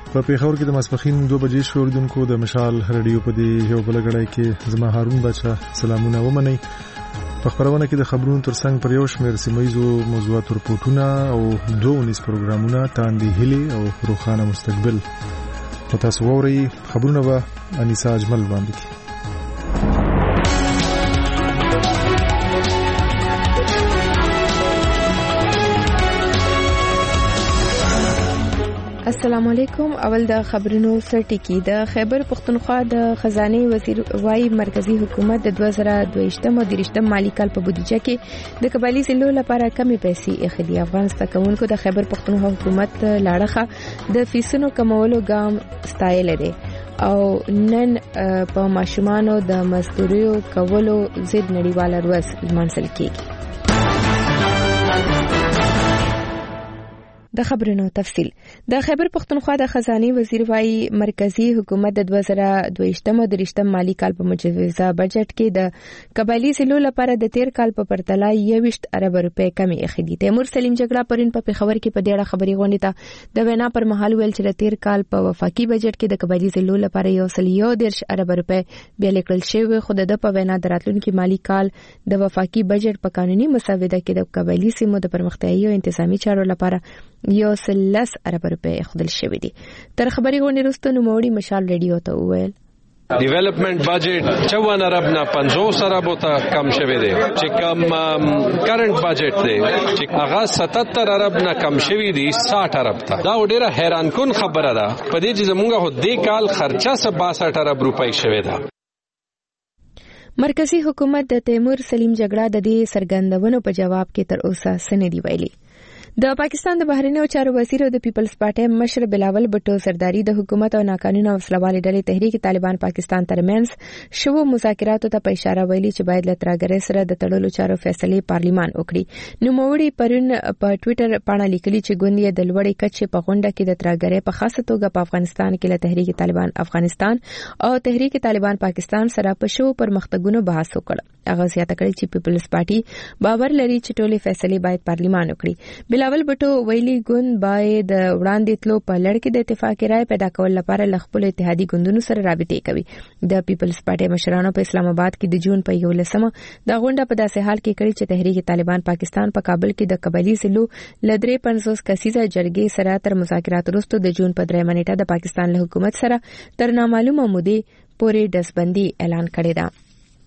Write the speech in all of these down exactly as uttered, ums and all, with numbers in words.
په پیښور کې د ماسپخین دوه بجې شو. اوریدونکو د مشال رادیو په دې یو بل غړای کې زما هارون بچا سلامونه ومنئ. په خبرونه کې د خبرونو ترڅنګ پر یو شمېر سیمایزو موضوعات رپورټونه او دوه نس پروګرامونه تاندې هلي او روخانه مستقبل په تاسو ووري. خبرونه به انیسا اجمل باندې کی. السلام علیکم. اول د خبرونو سرټکی. د خیبر پختونخوا د خزانه وزیر وای مرکزی حکومت د دوه زره دوه او درې مالی کال په بودیجه کې د قبایلی ضلعو لپاره کمی پیسې اخلي. افغان ستکونکو د خیبر پختونخوا حکومت لاړه د فیسونو کمولو ګام ستایل دي او نن په ماشومانو د مزدوریو کولو ضد نړیواله ورځ لمانځل کیږي. د خبرونو تفصیل. د خیبر پختونخوا د خزانه وزیر وای مرکزی حکومت د دوه زره دوه او درې مالی کال په مجوزه بجټ کې د قبایلی ضلعو لپاره د تیر کال په پرتله یوویشت ارب روپے کمی اخیدي. تیمور سلیم جګړه پرین په پیښور کې په ډیره خبري غونډه ته د وینا پر مهال ویل چې د تیر کال په وفاقي بجټ کې د قبایلی ضلعو لپاره یو سل یو دیرش ارب روپے بیا لیکل شوی. خو د په وینا دراتلونکو مالی کال د وفاقي بجټ په قانوني مسوده کې د قبایلی سیمو د پرمختیايي او انتظامی چارو لپاره یو سلس ارب روپے خدل شوی دي. تر خبري غونډې وروسته نوموړي مشال رادیو ته وویل ډیولپمنٹ بجټ چوون ارب نه پنځوس ارب ته کم شوی دی چې کم کرنٹ بجټ دی چې هغه ستتر ارب نه کم شوی دی ساठ ارب ته. دا ډیره حیران کن خبره ده په دې چې زموږ هو دې کال خرچه سباسठ ارب روپۍ شوی ده. مرکزی حکومت د تیمور سلیم جګړه د دې سرګندونو په جواب کې تر اوسه سندې ویلي. د پاکستان د بهرنیو چارو وزیر او د پیپلز پارټي مشر بلاول بټو سرداری د حکومت او ناقانونه وسلوالې ډلې تحریک طالبان پاکستان ترمنځ شوو مذاکراتو ته په اشاره ویلي چې باید له ترګرې سره د تړلو چارو فیصله پارلیمان وکړي. نو موړي پرون په ټوئیټر باندې لیکلي چې ګوندې د لوړې کچې په غونډه کې د ترګرې په خاصه توګه په افغانستان کې له تحریک طالبان افغانستان او تحریک طالبان پاکستان سره په شوو پرمختګونو بحث وکړ. هغه زیاته کړی چې پیپلز پارټي باور لري چې ټولې فیصله باید پارلیمان وکړي. بلاول بټو ویلي ګوند باید وړاندې تلو په لړ کې د اتفاقي رائے پیدا کول لپاره ل خپل اتحادي ګوندونو سره رابطې کوي. د پیپلز پارټي مشرانو په اسلام آباد کې د جون په یولسمه د غونډه په داسې حال کې کړی چې تحریک طالبان پاکستان په کابل کې د قبایلی ضلعو لدرې پنځوس کسیزه جرګې سره تر مذاکرات وروسته د جون په درېمه نیټه د پاکستان له حکومت سره تر نامعلومه مودې پورې دسبندي اعلان کړی ده.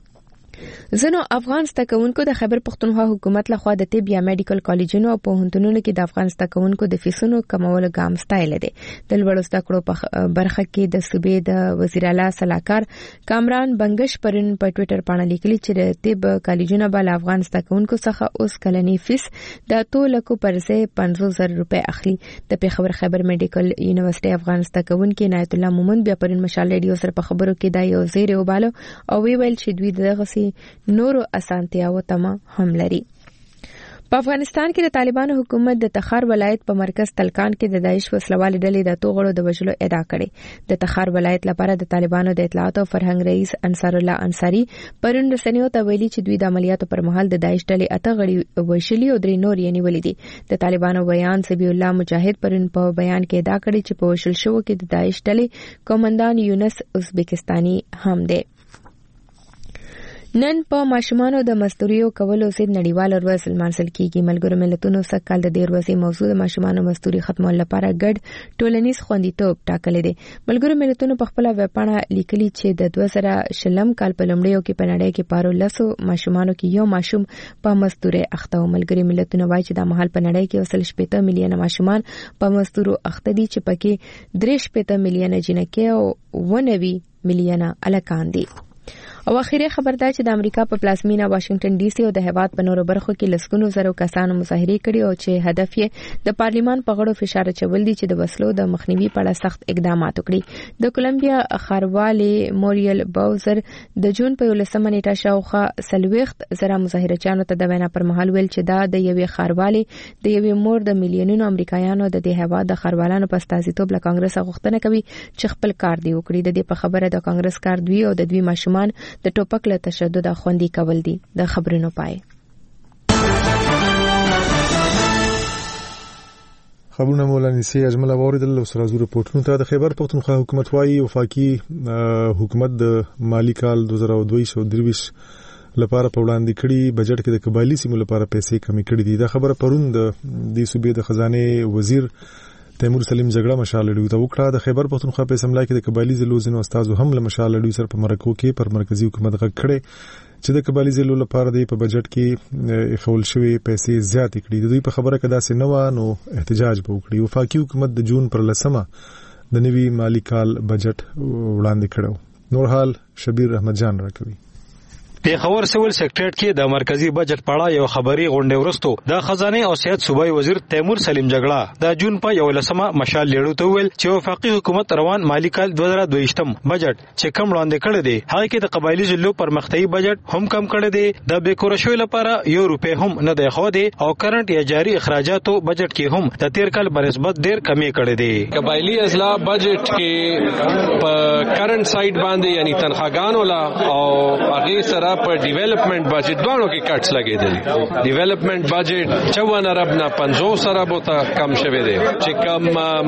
زنو افغان ستکونکو د خیبر پختونخوا حکومت لخوا د طب یا میډیکل کالجونو او پوهنتونونو کې د افغان ستکونکو د فیسونو کمولو ګام ستایل دي. د لوړو زده کړو په برخه کې د صوبې د وزیر اعلی صلاحکار کامران بنگش پرن په ټوئیټر باندې لیکلي چې د طب کالجونو بل افغان ستکونکو څخه اوس کلنی فیس د اتو لکو پرځه پنځوس زره روپۍ اخلي. د پیښور خیبر میډیکل یونیورسيټي افغان ستکونکو عنایت الله مومند بیا پرن مشال رادیو سره په خبرو کې دا یو زیر وبالو او وی ویل چې دوی دغه نورو اسانتیاو تمه هم لري. په افغانستان کې د طالبانو حکومت د تخار ولایت په مرکز تلکان کې د داعش وسلوال ډلې د توغړو د وژلو ادعا کړې. د تخار ولایت لپاره د طالبانو د اطلاعات او فرهنګ رئیس انصار الله انصاری پرون رسنیو ته ویلي چې دوی د عملیاتو پر مهال د داعش ډلې اته غړي وژلي او درې نور یې نیولي دي. د طالبانو بیان سبی الله مجاهد پرون په بیان کې ادعا کړې چې په وژل شوو کې د داعش ډلې کمانډان یونس ازبکستاني هم دی. نن په ماشومانو د مزدوریو کولو ضد نړیواله ورځ لمانځل کیږي. ملګرو ملتونو سږ کال د دې ورځې موضوع د ماشومانو مزدوري ختمولو لپاره ګډ ټولنیز خوندیتوب ټاکلی دی. ملګرو ملتونو په خپله ویبپاڼه لیکلي چې د دوه زره شلم کال په لومړیو کې په نړۍ کې پارو لسو ماشومانو کې یو ماشوم په مزدورۍ اخته و. ملګري ملتونو وایي چې دا مهال په نړۍ کې یو سل شپېته میلیونه ماشومان په مزدورو اخته دي چې پکې درې شپېته میلیونه جنکۍ او اوه نوي میلیونه هلکان دي. او اخیری خبر دا چې د امریکا په پلازمینه واشنگټن ډي سي او د هیواد په نورو برخو کې لسګونو زرو کسانو مظاهره کړي او چې هدف یې د پارلیمان په غړو فشار اچول دي چې د وسلو د مخنیوي په اړه سخت اقدامات وکړي. د کولمبیا ښاروالي موریل باوزر د جون په یولسمه نیټه شاوخوا څلوېښت زره مظاهرچیانو ته د وینا پر مهال ویل چې دا د یوې ښاروالي د یوې مور د میلیونونو امریکایانو د دې هیواد د ښاروالانو په استازیتوب له کانګرس غوښتنه کوي چې خپل کار دی وکړي. د دې په خبره د کانګرس کار دوی او د دوی ماشومان د ټوپک له تشدد خوندي کول دي. د خبرونو پای خبرونه مولانا سي اجمل اوریدل او سره زوره پورتونو ته د خیبر پختونخوا حکومت وايي وفاقي حکومت د مالی کال دوه زره دوه سوه درویش لپاره په وړاندې کړي بجټ کې د قبایلی سیمو لپاره پیسې کمی کړي دي. دا خبره پرون د دې صوبې د خزانه وزیر تیمور سلیم جګړه مشال لړیو ته وکړه. د خیبر پختونخوا په اسمبلی کې د قبایلی ضلعو ځینو استادو هم له مشال لړیو سره په مرکو کې پر مرکزی حکومت غږ کړي چې د قبایلی ضلعو لپاره د په بجټ کې خول شوی پیسې زیات کړي. د دوی په خبره کې داسې نه و نو احتجاج به وکړي. وفاقي حکومت د جون پر لسمه د نوي مالی کال بجټ وړاندې کړو. نور حال شبیر احمد جان راکوي. پیښور سیول سیکریټریټ کې د مرکزی بجټ په اړه یو خبري غونډه ورستو د خزانه او سیاست صوبای وزیر تیمور سلیم جګړه د جون په یو لسمه مشال لیړو ته ویل چې وفاقي حکومت روان مالی کال دوه زره دوه یم بجټ چې کم وړاندې کړی دی هغه کې د قبایلی ضلعو پرمختیايي بجټ هم کم کړی دی. د بیکور شوی لپاره یو روپې هم نه دی خو دی او کرنٹ یا جاری اخراجاتو بجټ کې هم د تیر کال بنسبت ډیر کمی کړی دی. قبایلی اضلاع بجټ کې په کرنٹ سایډ باندې یعنی تنخواګانو لا او هغه سره په ډیولپمنٹ بجټ دوانو کې کټس لګیدل. ډیولپمنٹ بجټ چوون ارب نه پنځوس ارب ته کم شوی دی چې کم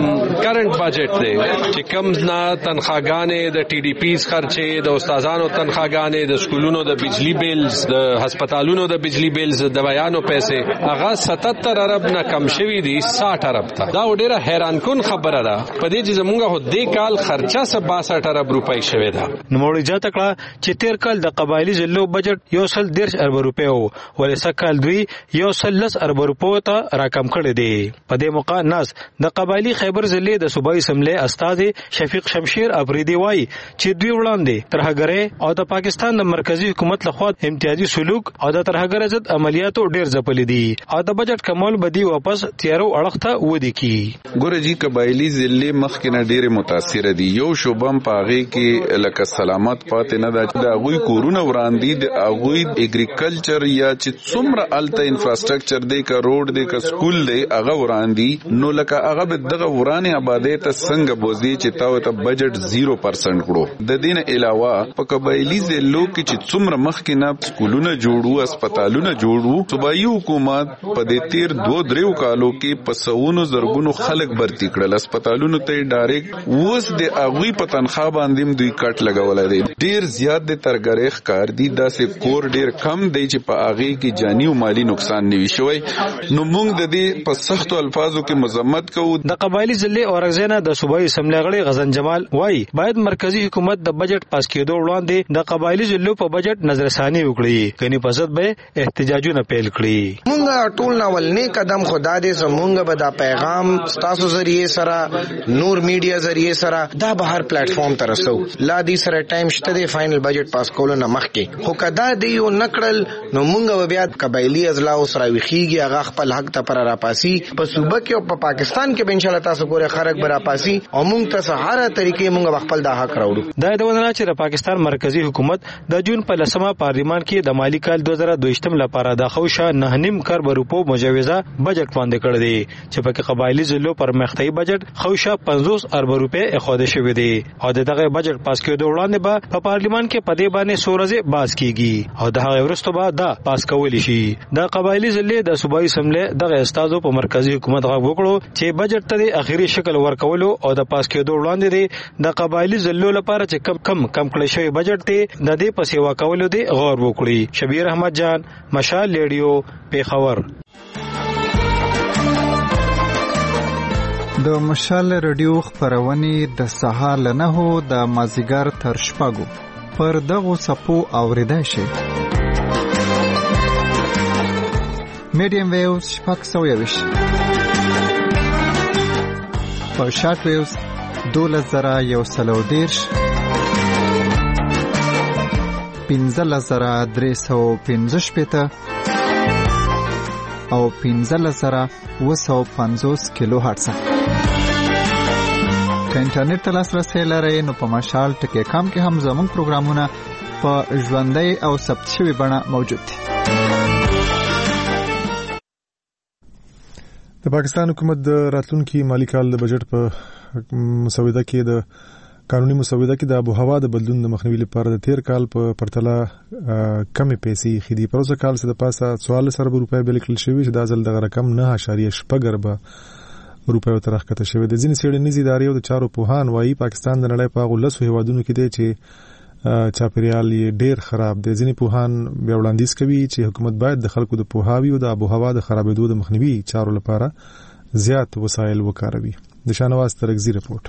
کرنٹ بجټ دی چې کم نه تنخواګانې د ټي ډي پیز خرچې د استادانو تنخواګانې د سکولونو د بجلی بیلز د هسپتالونو د بجلی بیلز د دوایانو پیسې هغه ستتر ارب نه کم شوی دی ساټ ارب ته. دا ډیره حیران کن خبره ده په دې چې زمونږ هو دې کال خرچه سه باسټ ارب روپۍ شوی ده. نو مولوی جاته کړه چې تیر کال د قبایلی ضلعو بجټ یو سل دیرش ارب روپے وو ولې سکال دوی یو سل لس ارب روپو ته راکم کړی دی. په دې موقع ناس د قبایلی خیبر ضلع د صوبایي اسمبلی استاد شفیق شمشیر افریدی وای چې دوی وړاندې ترهګرۍ او د پاکستان د مرکزی حکومت لخوا امتیازي سلوک او د ترهګر ضد عملیاتو ډیر ځپلې دي او د بجټ کمول بدی واپس تیارو اړخ ته ودی کی. ګوره جی قبایلی ضلع مخکې نه ډیر متاثر دي. یو شوبم پاغي کې لکه سلامت پاتې نه ده د غوي کورونه وړاندې د اغوی اګریکلچر یا چې څومره الته انفراستراکچر دی کا روډ دی کا سکول دی هغه وړاندې نو لکه هغه به دغه ورانه آبادی ته څنګه بوزي چې تاو ته بجټ صفر پرسنټ کړو. د دین علاوه په قبایلی ضلعو کې چې څومره مخکې نه سکولونه جوړو اسپیټالونه جوړو صوبایي حکومت په دې تیر دوه دریو کالو کې په سونو زرګونو خلک برتی کړل اسپیټالونو ته ډایرکټ ووس د اغوی په تنخواه باندې دوی کټ لګولای دي. ډیر زیات د ترګریخ کار دي داسې کور ډیر کم دی چې په هغه کې جانی او مالی نقصان نه وي شوی. نو موږ د دې په سختو الفاظو کې مذمت کوو. د قبایلی ضلع اورغزینا د صوبایي اسمبلی غړي غزن جمال وای باید مرکزی حکومت د بجټ پاس کېدو وړاندې د قبایلی ضلع په بجټ نظرثانی وکړي کني په ضد به احتجاجونه پیل کړي. موږ ټول ناول نه قدم خدا دې زمونږ به دا پیغام تاسو ذریعہ سره نور میډیا ذریعہ سره دا به هر پلیټ فارم ته رسو. لا دې سره ټایم شته د فائنل بجټ پاس کولو نه مخکې خو کدا دی یو نکړل نو مونږ بیا قبایلی اضلاع سره ویخیږي هغه خپل حق ته پر راپاسي په صوبه کې او په پاکستان کې به ان شاء الله تاسو ګوره خرق برا پاسي او مونږ ته سهاره طریقې مونږ خپل د حق راوړو. دا د ونه چې د پاکستان مرکزی حکومت د جون په لسمه پارلیمان کې د مالی کال دوه زره دوه یم لپاره د خوشا نه نیم کروڑ روپو مجوزه بجټ وړاندې کړی دی چې په قبایلی ضلعو پرمختیايي بجټ خوشا پنځوس ارب روپے اخاده شوی دی او دغه بجټ پاس کېدو وړاندې به په پارلیمان کې په دې باندې سورزه باز کیږي او د هغه ورستو به دا پاس کولی شي. د قبایلی ضلع د صوبایي اسمبلی دغه استادو په مرکزی حکومت غږ وکړو چې بجټ ته اخیری شکل ورکولو او د پاس کېدو وړاندې دی د قبایلی ضلعو لپاره چې کم کم کم کړی شوی بجټ دی د دې په سیوا کولو دی غور وکړي. شبیر احمد جان مشال ریډیو پیښور. د مشال ریډیو خبرونه د سهار له نهو د مازیګر تر شپږو پر دغه صفو اوریدای شي. میډیم ویوز شپږ سوه یوش په شارټ ویوز دولس زره یو سلو دیرش پنځلس زره درې سوه پنځه شپېته او پنځلس زره اوه سوه پنځوس کیلو هرتز. که انټرنیټ ته لاسرسی لرئ نو په مشال ټکی کام کې هم زموږ پروګرامونه په ژوندۍ او ثبت شوي بڼه موجود دي. د پاکستان حکومت د راتلونکي مالی کال د بجټ په مسوده کې د قانوني مسوده کې د آب و هوا د بدلون د مخنیوي لپاره د تیر کال په پرتله کمې پیسې خېدي. پر اوسه کال څخه د پاسه څوارلس ارب روپۍ بل کړل شوی چې د ځل دغه رقم نه اشاریه شپږ اربه روپیو ته راښکته شوې ده. ځینې څېړنیزې ادارې او د چارو پوهان وایي پاکستان د نړۍ په هغو لسو هېوادونو کې دی چې چاپیریال یې ډېر خراب دی. ځینې پوهان بیا وړاندیز کوي چې حکومت باید د خلکو د پوهاوي او د آب و هوا د خرابېدو د مخنیوي چارو لپاره زیات وسایل وکاروي. د شاهنواز ترکزي رپورټ.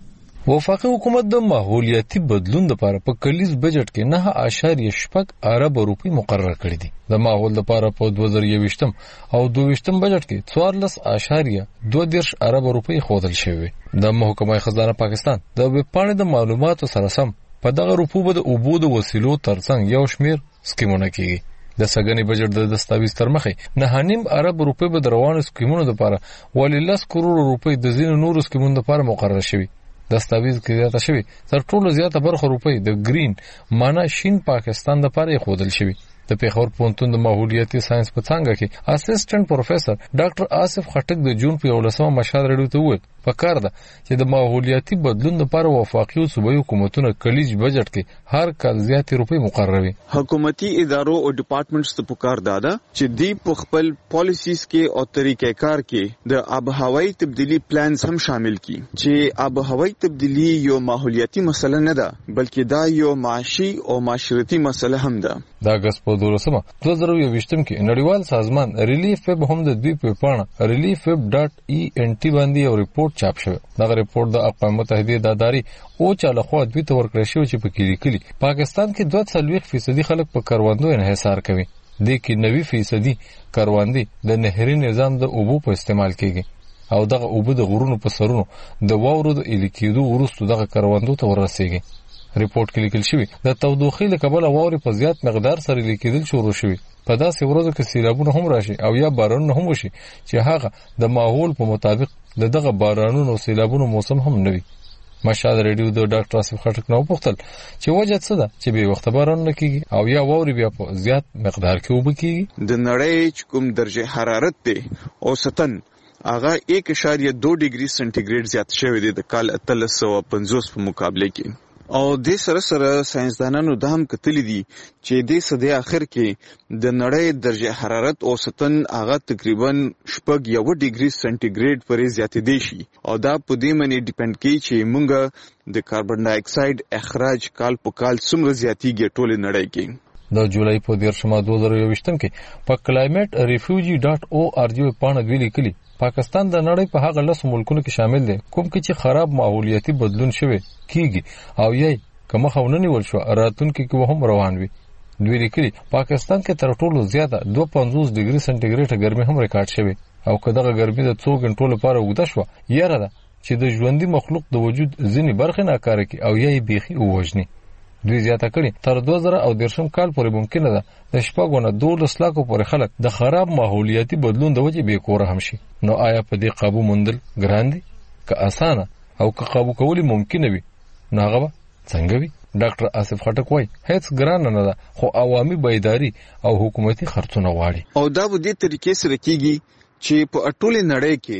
وفاقي حکومت د ماحولیاتي بدلون لپاره په کلیز بجټ کې نه اعشاریه شپږ ارب روپۍ مقرر کړې دي. د ماحول لپاره په دوه زره یوویشتم او دوه ویشتم بجټ کې څوارلس اعشاریه دوه دېرش ارب روپۍ ښودل شوې. د محکمه خزانه پاکستان د ویبپاڼې د معلوماتو سره سم په دغه روپو به د اوبو د وسیلو ترڅنګ یو شمیر سکیمونه کیږي. د سګنې بجټ د دستاویز تر مخې نه نیم ارب روپۍ به د روانو سکیمونو لپاره ولې لس کروڑ روپۍ د ځینو نورو سکیمونو لپاره مقرر شوي. دستاویز کې زیاته شوی تر ټولو زیاته برخه روپۍ د گرین معنا شین پاکستان لپاره خودل شوی. د پیښور پوهنتون د ماحولیاتي ساينس په څانګه کې اسسټنټ پروفیسور ډاکټر آصف خټک د جون په یولسمه مشال رډیو ته وویل پکار ده چې د ماحولیاتي بدلون لپاره وفاقي او صوبایي حکومتونه کلیج بجټ کې هر کال زیاتې روپۍ مقرروي. حکومتي ادارو او ډپارټمنټس ته پکار ده چې دی په خپل پالیسیز کې او طریقې کار کې د آب هوایي تبدیلی پلانز هم شامل کړي چې آب هوایي تبدیلی یو ماحولیاتي مسله نه ده بلکې دا یو معاشي او معاشرتي مسله هم ده. د اگست په دولسمه دوه زره یوویشتم کې نړیوال سازمان ریلیف ویب هم د دوی په پاڼه ریلیف ویب ډاټ ای ان ټي باندې یو ریپورت چاپ شوی. دا ریپورت د اقوام متحده د ادارې او چاله خو دوی ته ورکړی شو چې په کې لیکلي پاکستان کې دوه څلوېښت فیصدي خلک په کروندو انحصار کوي. د کې نوي فیصدي کروندې د نهري نظام د اوبو په استعمال کېږي او دغه اوبو د غرونو په سرونو د واورو د الیکیدو وروسته دغه کروندو ته ورسېږي. ریپورت کې لیکل شوی د تودوخې له کبله واورې په زیات مقدار سره لیکیدل شروع شوي. په داسې ورځو کې سیلابونه هم راشي او یا بارانونه هم وشي چې هغه د ماحول په مطابق د دغه بارانونو او سیلابونو موسم هم نه وي. مشال ریډیو د ډاکټر آصف خټک نو پوښتل چې وجه څه ده چې به وخت باران نه کیږي او یا واوري بیا په زیات مقدار کې وب کیږي. د نړۍ کوم درجه حرارت دی اوسطن هغه یک اشاریه دو ډیګري سنټیګریډ زیات شوی دی د کال اتلس سوه پنځوس په مقابله کې. او د سره سره ساينسدانانو دا هم کتلی دي چې د صدې اخر کې د نړۍ درجه حرارت اوسطن هغه تقریبا شپږ یو ډیګري سنټیګریډ پورې زیاتېدی شي او دا په دې باندې ډیپند کوي چې موږ د کاربن ډای اکساید اخراج کال په کال څومره زیاتیږي ټول نړۍ کې. د جولای په دیرشمه دوه زره یوویشتم کې په کلایمټ ریفیوجی ډاټ او ار جی پاڼه دوی لیکلي پاکستان د نړۍ په هغه لس ملکونو کې شامل دی کوم کې چې خراب ماحولیاتي بدلون شوی کیږي او یې کومه خوننی ول شو راتونکو کې هم روان وي. دوی لیکلي پاکستان کې تر ټولو زیاته دوه پنځوس ډیګري سنټیګریډ ګرمي هم ریکارډ شوی او کداغه ګرمي د څو غنټو لپاره وګدا شو یاره ده چې د ژوندۍ مخلوق د وجود ځینی برخه ناکاره کی او یې بيخي ووجني. دوی زیاته کړي تر دوه زره او دیرشم کال پورې ممکن ده د شپږونه دولس لکو پورې خلک د خراب ماحولیاتي بدلون د وجې بې کوره هم شي. نو آیا په دې قابو موندل ګران دي که اسانه او که قابو کول ممکن وي نو هغه څنګه وي؟ ډاکټر آصف خټک وایي هیڅ ګران نه ده خو عوامي بیداری او حکومتي خرڅونه غواړي. او دا به دې طریقې سره کیږي چې په ټوله نړۍ کې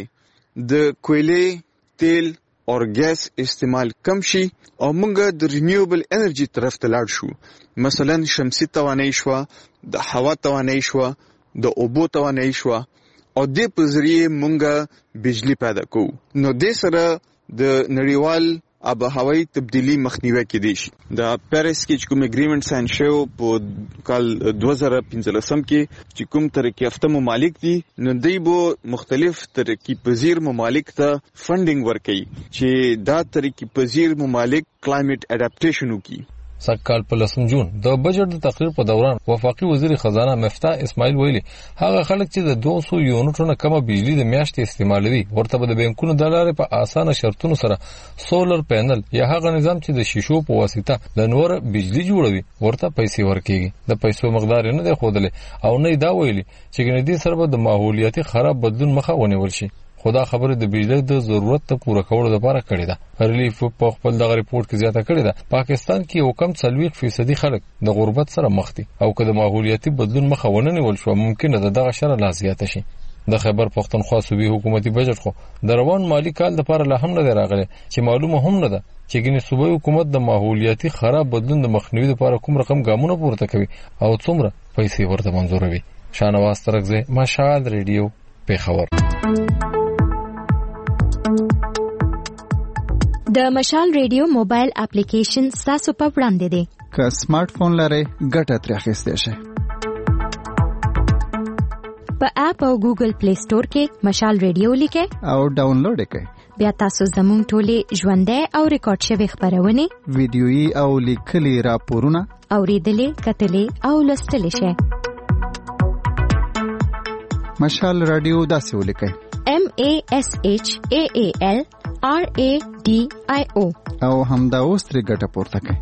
د کویلې تیل او ګیس استعمال کم شي او موږ د رینیوبل انرژي طرف ته لاړ شو. مثلا شمسي توانایي شو، د هوا توانایي شو، د اوبو توانایي شو او د په ذریعه موږ بجلی پیدا کوو. نو د سره د نړیوال آب هوایي تبدیلی مخنیوي کېدی شي. د پیریس کې کوم اګریمنټ ساين شو په کال دوه زره پنځلسم کې چې کوم ترقی یافته ممالک دي نو دوی به مختلف ترقی پذیر ممالک ته فندینګ ورکړي چې دا ترقی پذیر ممالک کلایمټ اډاپټیشن وکړي. سکهال په لسم جون د بجټ د تقریر په دوران وفاقي وزیر خزانه مفتاح اسماعیل ویلي هغه خلک چې د دوه سوه یونټونو کمه بجلی د میاشتې استعمالوي ورته به د بانکونو د لارې په اسانه شرطونو سره سولر پینل یا هغه نظام چې د شیشو په واسطه د نور بجلی جوړوي ورته پیسې ورکېږي. د پیسو مقدار نه دی ښودلی او نه دا ویلي چې ګنې دې سره به د ماحولیاتي خراب بدلون مخه ونیول شي. خدا خبره د بجلی د ضرورت ته پوره کولو لپاره کړې ده. ریلیف په خپل دغه ریپورت کې زیاته کړې ده پاکستان کې یو کم څلوېښت فیصدي خلک د غربت سره مخ دي او که د ماحولیاتي بدلون مخه ونه نیول شو ممکن ده دغه شر لا زیاته شي. د خیبر پښتونخوا صوبې حکومتي بجټ خو د روان مالی کال لپاره لا هم نه دی راغلی چې معلومه هم نه ده چې ګینې صوبې حکومت د ماحولیاتي خراب بدلون د مخنیوي لپاره کوم رقم ګامونه پورته کوي او څومره پیسې ورته منظوروي. شاهنواز ترکزی، مشال ریډیو، پیښور. د مشال ریډیو موبایل اپلیکیشن تاسو په وړاندې دی. که سمارټ فون لرئ ګټه ترې اخیستی شئ. په اپ او ګوګل پلی سٹور کې مشال ریډیو لیکئ او ډاونلوډ یې کړئ. بیا تاسو زموږ ټولې ژوندۍ او ریکارډ شوې خبرونه، ویډیويي او لیکلي راپورونه اوریدلې، کتلې او لوستلې شئ. مشال رادیو داسې ولیکئ: M A S H A A L R A D I O او همدا اوس ترې ګټه پورته کړئ.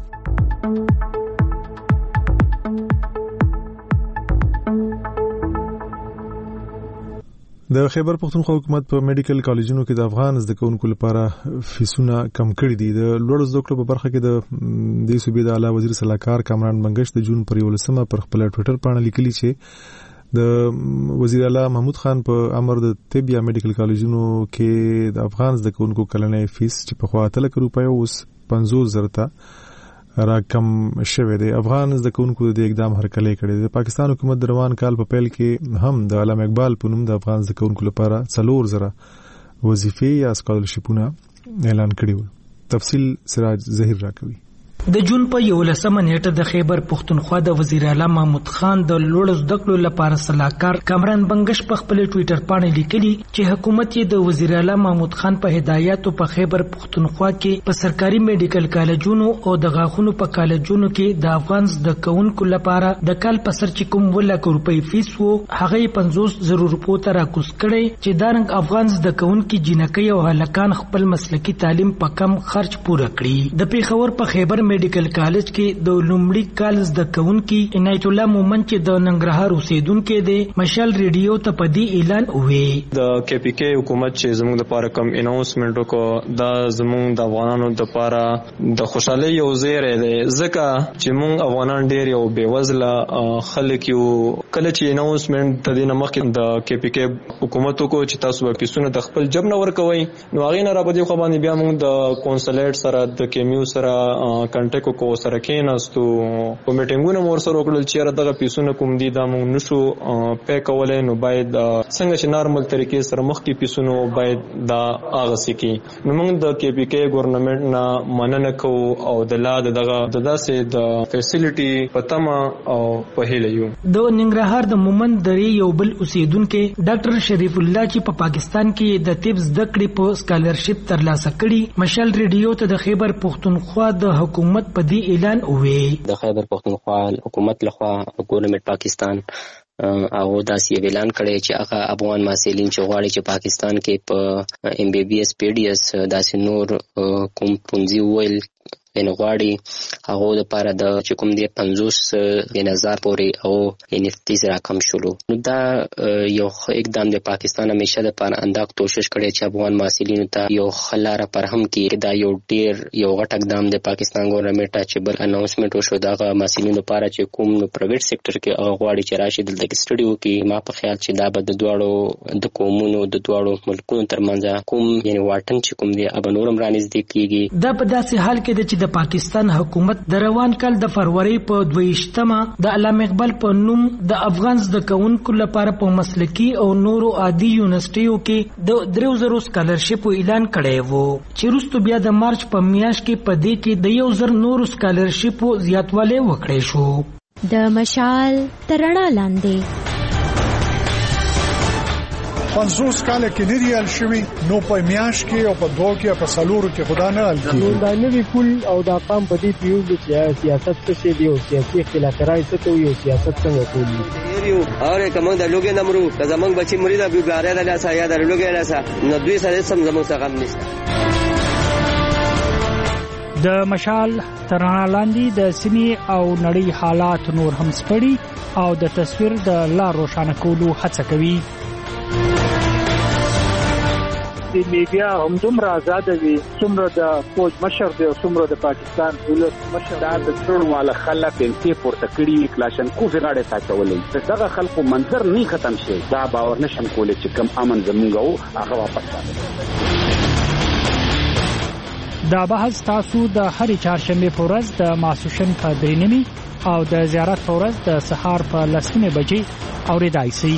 د خیبر پختونخوا حکومت په میډیکل کالجونو کې د افغان زده کوونکو لپاره فیسونه کم کړي دي. د لوړ زده کړو په برخه کې د دې صوبې د اعلی وزیر صلاحکار کامران منګش د جون پر یولسمه پر خپل ټوئیټر باندې لیکلي چې د وزیر اعلی محمود خان په امر د طب یا میډیکل کالجونو کې د افغان زده کوونکو کلنۍ فیس چې په خوا اتلس روپۍ اوس پنځوس زره ته را کم شوی دی. افغان زده کوونکو د اقدام هرکلی کړی. د پاکستان حکومت د روان کال په پیل کې هم د علامه اقبال په نوم د افغان زده کوونکو لپاره څلور زره وظیفې یا سکالرشیپونه اعلان کړي وو. تفصیل سراج ظهیر راکوي. د جون په یولسمه نیټه د خیبر پختونخوا د وزیر اعلی محمود خان د لوړ زده کړو لپاره صلاحکار کامران بنگش په خپل ټوئیټر باندې لیکلي چې حکومت یې د وزیر اعلی محمود خان په هدایاتو په خیبر پختونخوا کې په سرکاري میډیکل کالجونو او د غاښونو په کالجونو کې د افغان زده کوونکو لپاره د کال په سر چې کوم ولک روپۍ فیس وو هغه پنځوس زره روپو ته راکوز کړي چې دارنګ افغان زده کوونکو جنکۍ او هلکان خپل مسلکي تعلیم په کم خرچ پوره کړي. د پیښور په خیبر میډیکل کالج کې د لومړي کال زده کوونکي عنایت الله مومن چې د ننګرهار اوسیدونکو دی مشال ریډیو ته په دې اعلان وې. د کې پی کې حکومت چې زموږ لپاره کم اناونسمنت وکړ دا زموږ د افغانانو لپاره د خوشحالۍ یو زیری دی ځکه چې موږ افغانان ډېر یو بېوزله خلک یو. کله چې اناونسمنت د دې نه مخکې د کې پی کې حکومت وکړ چې تاسو به پیسونه د خپل جب نه ورکوئ نو هغې نه را په دې خوا باندې بیا موږ د کونسلیټ سره د کیمیو سره کنټیکټ کو سره کېناستو په میټینګونو مور سره وکړل چې دغه پیسونه کوم دي دا موږ نشو پې کولای نو باید څنګه چې نارمل طریقې سره مخکې پیسونه باید دا اغسې کی. نو موږ د کې پی کې ګورنمنت نه مننه کوو او د لا دغه داسې د فیسیلیټي پتما او په هیله یو. د ننګرهار د مومن درې یو بل اوسیدونکو ډاکټر شریف الله چې په پاکستان کې د طب زده کړې په سکالرشپ ترلاسه کړي مشال ریډیو ته د خیبر پختونخوا د حکومت په دې اعلان وې. د خیبر پختونخوا حکومت لخوا ګورنمنت پاکستان او داسې اعلان کړی چې هغه افغان محصلین چې غواړي چې پاکستان کې په ایم بی بی ایس پی ډي ایس داسې نور کوم پونځي ویل ان غواړي هغه د لپاره د چې کوم دی پنځوس هزار پورې او ان فیس راکم شولو. نو دا یو اقدام د پاکستان همیشه د لپاره انداک کوشش کړي چې افغان محصلینو ته یو خلاره پر هم کې دا یو ډیر یو غټ اقدام د پاکستان ګورنمنت چې بل اناونسمنت وشو دا محصلینو لپاره چې کوم نو پرایویټ سېکټر کې هغه غواړي چې راشي دلته کې سټډي وکړي. ما په خیال چې دا به د دواړو د قومونو د دواړو ملکونو ترمنځ کوم یعنی واټن چې کوم دی اب نورم رانږدې کیږي. دا په داسې حال کې د د پاکستان حکومت د روان کال د فروری په دویشتمه د علامه اقبال په نوم د افغان زده کوونکو لپاره په مسلکي او نورو عادي یونیورسيټیو کې د درو زرو سکالرشپ اعلان کړی وو چې وروسته بیا د مارچ په میاشت کې په دې کې د یو زر نورو سکالرشپ زیاتوالی وکړی شو. د مشال ترڼا لاندې پنځوس کاله کې نه ریال شوی نو په میاش کې او په دوه کې په سالورو کې خدا نه حل کیږي. دا نوی پول او دا قام په دې پیو چې سیاست څه دی او سیاسي اختلاف راځي ته یو سیاست څنګه کوي یو اوره کوم د لوګي نمرو که زمونږ بچي مرید ابو غاره د لاسه یا د لوګي لاسه نو دوی سره سم زمونږ څخه هم نشته. د مشال ترڼا لاندې د سیمې او نړۍ حالات نور هم سپړي او د تصویر د لار روښانه کولو هڅه کوي. د میډیا هم دومره آزاد وي څومره د فوج مشر دی او څومره د پاکستان دولت مشر دا د ټول مال خلک انتي پورته کړي کلاشن کو فغاړه ساتولې دغه خلکو منظر نه ختم شي دا باور نشم کولای چې کم امن زمونږ او هغه واپس راځي. دا بحث تاسو د هرې چهارشنبه په ورځ د ماسوشن په درې نیمې او د زیارت په ورځ د سهار په لسمه بجې اوریدای شئ.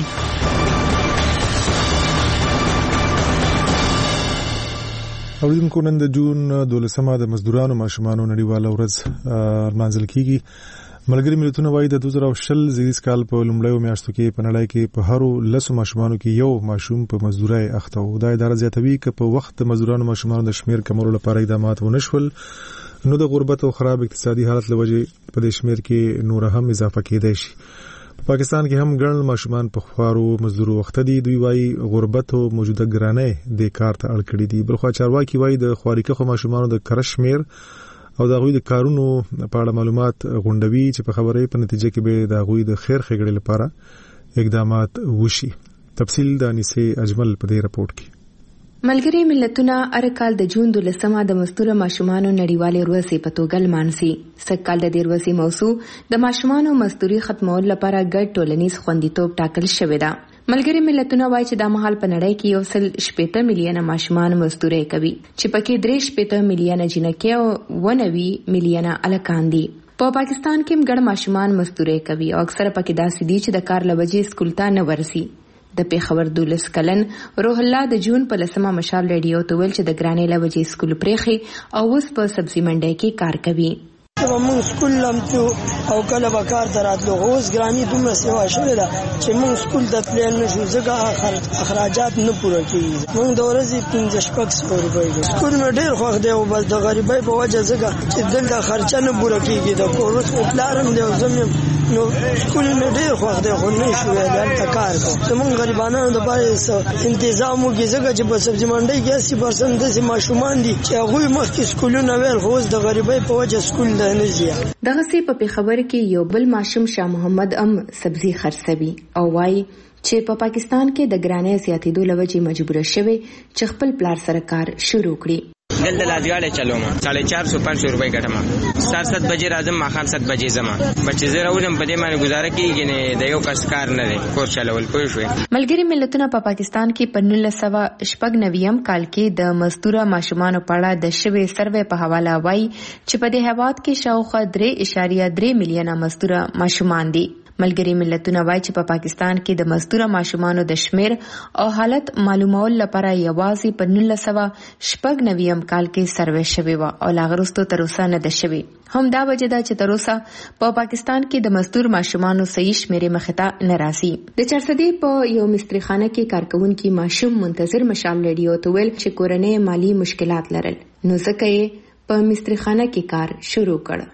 اوریدونکو نن د جون دولسمه د مزدورانو ماشومانو نړیواله ورځ لمانځل کیږي. ملګري ملتونه وايي د دوه زره شل زیږدیز کال په لومړیو میاشتو کې په نړۍ کې په هرو لسو ماشومانو کې یو ماشوم په مزدورۍ اخته و. دا اداره زیاتوي چې په وخت د مزدورانو ماشومانو د شمیر کمولو لپاره اقدامات ونه شول نو د غربت او خراب اقتصادي حالت لوجې په دې شمیر کې نور هم اضافه کېدای شي. په پاکستان کې هم ګڼ ماشومان په خوارو مزدورو وخت دي. دوی وايي غربت او موجوده ګرانۍ د کار ته اړ کړی دي. بلخو چارواکي وايي د خواریکخو ماشومانو د کرشمیر او د غوی د کارونو په اړه معلومات غونډوي چې په خبرې په نتیجه کې به د غوی د خیر ښېګړې لپاره اقدامات وشي. تفصیل د انیسې اجمل په دې رپورت کې. ملګري ملتونه هر کال د جون دولسمه د مزدور ماشومانو نړیوالې ورځ په توګه لمانځي. سږکال د دې ورځې موضوع د ماشومانو مزدوري ختمولو لپاره ګډ ټولنیز خوندیتوب ټاکل شوی ده. ملګري ملتونه وایي چې د مهال په نړۍ کې یو سل شپېته میلیونه ماشومان مزدوري کوي چې پکې درې شپېته میلیونه جنکۍ او ونوي میلیونه الکان دي. په پاکستان کې هم ګڼ ماشومان مزدوري کوي او اکثره پکې داسې دي چې د کار لوجې سکول ته نه ورسي. د پیښور دولس کلن روح الله د جون په لسمه مشال ریډیو ته ویل چې د ګرانۍ لوجې سکول پرېخي او اوس په سبزي منډۍ کې کار کوي. مونږ سکول لمتو او کله به کار ته راتلو. اوس ګراني دومره سیوا شوې ده چې مونږ سکول ته تللی نه شو ځکه اخراجات نه پوره کېږي. مونږ د ورځې پنځه شپږ سوه روپۍ دي. سکول مې ډېر خوښ دی او بس د غریبۍ په وجه ځکه چې دلته خرچه نه پوره کېږي. د کور اوس مې پلار هم دی او زه مې نو سکول مې ډېر خوښ دی خو نه شو ویلی هلته کار کوم. زمونږ غریبانانو دپاره انتظام وکړي ځکه چې په سبزي منډۍ کې اسی پرسنټ داسې ماشومان دي چې هغوی مخکې سکولونه ویل خو اوس د غریبۍ په وجه سکول ده نه ځي. دغسې په پیښور کې یو بل ماشوم شاه محمد ام سبزي خرڅوي او وايي چې په پاکستان کې د ګرانۍ زیاتېدو له وجې مجبوره شوی چې خپل پلار سره کار شروع کړي. دلته لاجواله چلوم ساڑھے چار سو پانچ سو روپۍ ګټم. سار ست بجې راځم ماښام ست بجې ځم. بچې زه راولم په دې باندې گزاره کېږي نه د یو کس کار نه دی کور چلول پوه شوې. ملګري ملتونه په پاکستان کې په نولس سوه شپږ نویم کال کې د مزدوره ماشومانو په اړه د شوې سروې په حواله وایي چې په دې هېواد کې شاوخوا درې اعشاریه درې میلیونه مزدوره ماشومان دي. ملګري ملتونه وایي چې په پاکستان کې د مزدوره ماشومانو د شمیر او حالت معلومول لپاره یوازې په نولس سوه شپږ نویم کال کې سروې شوې وه او لا وروسته تر اوسه نه ده شوې. هم دا وجه ده چې تر اوسه په پاکستان کې د مزدور ماشومانو صحیح شمیرې مخې ته نه راځي. د چارسدې په یو مستریخانه کې کارکونکي ماشوم منتظر مشال ریډیو ته ویل چې کورنۍ مالی مشکلات لرل نو ځکه یې په مستریخانه کې کار شروع کړ.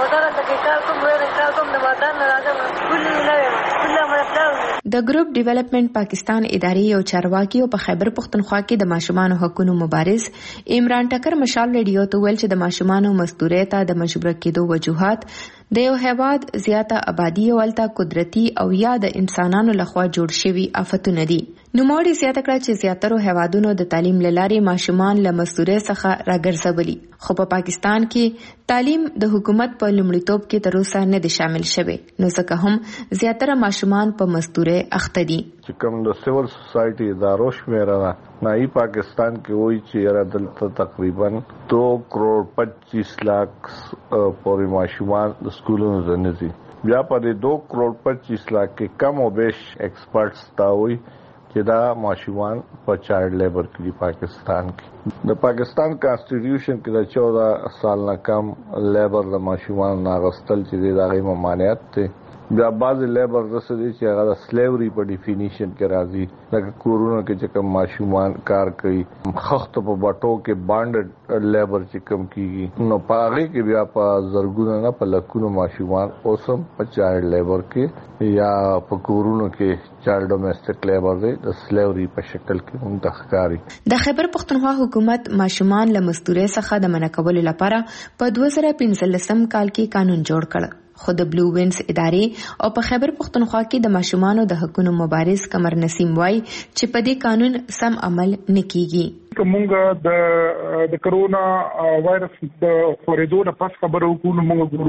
د ګروپ ډیولپمنٹ پاکستان ادارې یو چارواکي او په خیبر پختونخوا کې د ماشومانو حقوقو مبارز عمران ټکر مشال ریډیو ته ویل چې د ماشومانو مزدورۍ ته د مجبور کېدو وجوهات د یو هیواد زیاته آبادی او الته قدرتي او یا د انسانانو لخوا جوړ شوي آفتونه دي. نوموړي زیاته کړه چې زیاترو هیوادونو د تعلیم لارې ماشومان له مزدورۍ څخه راګرځولي خو په پاکستان کې تعلیم د حکومت په لومړیتوب کې تر اوسه نه دي شامل شوي نو ځکه هم زیاتره ماشومان په مزدورۍ اخته دي. چې کوم د سیول سوسایټي ادارو شمیره ده نایي پاکستان کې وایي چې را دلته تقریبا دو کروڑ پچیس لاکھ پورې ماشومان د سکولونو ته نه ځي. بیا په دې دو کروڑ پچیس لاکھ کې کم او بیش ایکسپرټس دا وایي چې دا ماشومان په چایلډ لیبر کې دي. پاکستان کې د پاکستان کانسټیټیوشن کې د چودہ سال نه کم لیبر د ماشومان ناغستل چې د هغې ممانعت دی. بیا بعضې لیبر داسې دی چې هغه د سلیوري په ډیفینیشن کې راځي لکه کورونو کې چې کوم ماشومان کار کوي خښتو په بټو کې بانډډ لیبر چې کم کېږي نو په هغې کې بیا په زرګونو نه په لکونو ماشومان اوس هم په چایلډ لیبر کې یا په کورونو کې چایلډ ډومیسټک لیبر دی د سلیوري په شکل کې هم ته ښکاري. د خیبر پختونخوا حکومت ماشومان له مزدورۍ څخه د منع کولو لپاره په دوه زره پنځلسم کال کې قانون جوړ کړ خو د بلو وینز ادارې او په خیبر پختونخوا کې د ماشومانو د حقوقو مبارز قمر نسیم وای چې په دې قانون سم عمل نه کیږي. کومه د د کرونا وایرس د خورېدو نه پس خبرو کوو موږ ګورو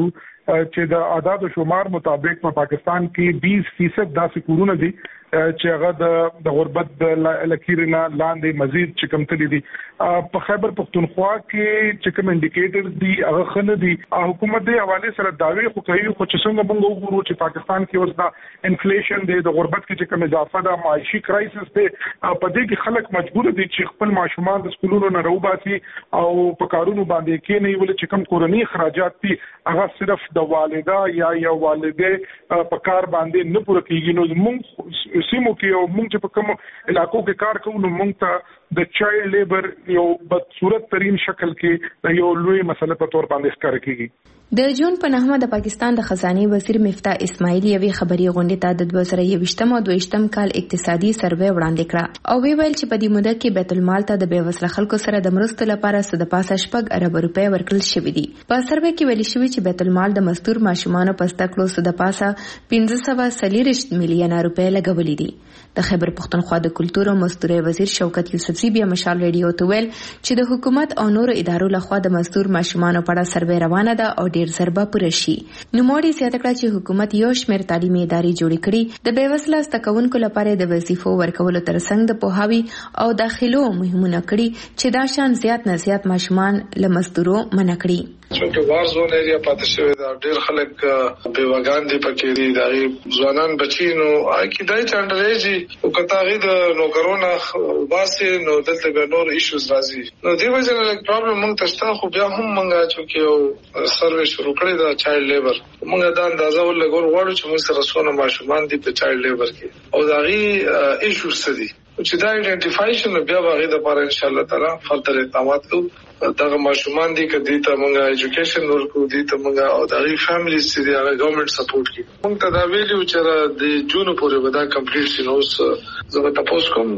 چې د اعداد او شمار مطابق په پاکستان کې بیس فیصد داسې کورونه دي چې هغه د د غربت د لکیرنا لاندې مزید چې کم تللی دي. په خیبر پختونخوا کې چې کوم انډیکیټر دي هغه خنه دي. حکومت د حواله سره داوی خو کوي خو چې څنګه موږ وګورو چې پاکستان کې اوس دا انفلیشن دی، د غربت کې چې کوم اضافه ده، معاشي کرایسس دی، په دې کې خلک مجبور دي چې خپل ماشومان د سکولونو نه راوباسي او په کارونو باندې کې نه ویل چې کوم کورنۍ اخراجات دي هغه صرف د والده یا یا والده په کار باندې نه پوره کیږي. نو موږ سیمو کې او موږ چې په کوم علاقو کې کار کوو نو موږ ته د چایلډ لیبر یو بدصورت ترين شکل کې یو لوی مسله په تور باندې ښکار کیږي. د جون په نهمه د پاکستان د خزانه وزیر مفتاح اسماعیل یوې خبري غونډې ته د دوه زره یوویشتم او دویشتم کال اقتصادي سروې وړاندې کړه او وی ویل چې په دې موده کې بیت المال ته د بیوزله خلکو سره د مرستو لپاره څه د پاسه شپږ ارب روپۍ ورکړل شوې دي. په سروې کې ویل شوی چې بیت المال د مستور ماشومانو په ستکلو څه د پاسه پنځه سوه څلوېښت میلیونه روپۍ لګولې دي. د خیبر پختونخوا د کلتور او مستوري وزیر شوکت یوسفزي بیا مشال ریډیو ته ویل چې د حکومت او نورو ادارو لخوا د مستور ماشومانو په اړه سروې روانه ده او ډیر ضربه پوره شي. نو موړي زیاته کړه چې حکومت یو شمېر تعلیمي ادارې جوړې کړي د بیوزله ستکونکو لپاره د وظیفو ورکولو ترڅنګ د پوهاوي او داخلو مهمونه کړي چې دا شان زیات نه زیات ماشومان له مستورو منع کړي. چونکه وار زون ایریا پاتې شوی دا ډېر خلک بیوګان دي پکې دي دا ځوانان بچي نو اکی دای چاندرېږي او کتاغي د نوکرونه واسي نو دلته به نور ایشوز راځي. نو دی وجه نه پرابلم مونږ تاسو خو بیا هم مونږه چې یو سروې شروع کړی دا چایلډ لیبر مونږ دا اندازه ولګول غواړو چې موږ سره څونه ماشومان دي په چایلډ لیبر کې او دا غي ایشوز دي چې دا ایډنټیفای شنه بیا باغې د لپاره ان شاء الله تعالی فردر اقدامات کوو. دا ماشومان دي کدي ته مونږه ایجوکیشن ورکو دي ته مونږه او دا غي فیملیز چې دی هغه ګورنمنت سپورټ کوي. مونږ ته دا ویلو چې د جون پورې ودا کمپلیټ شي. نو زه تاسو کوم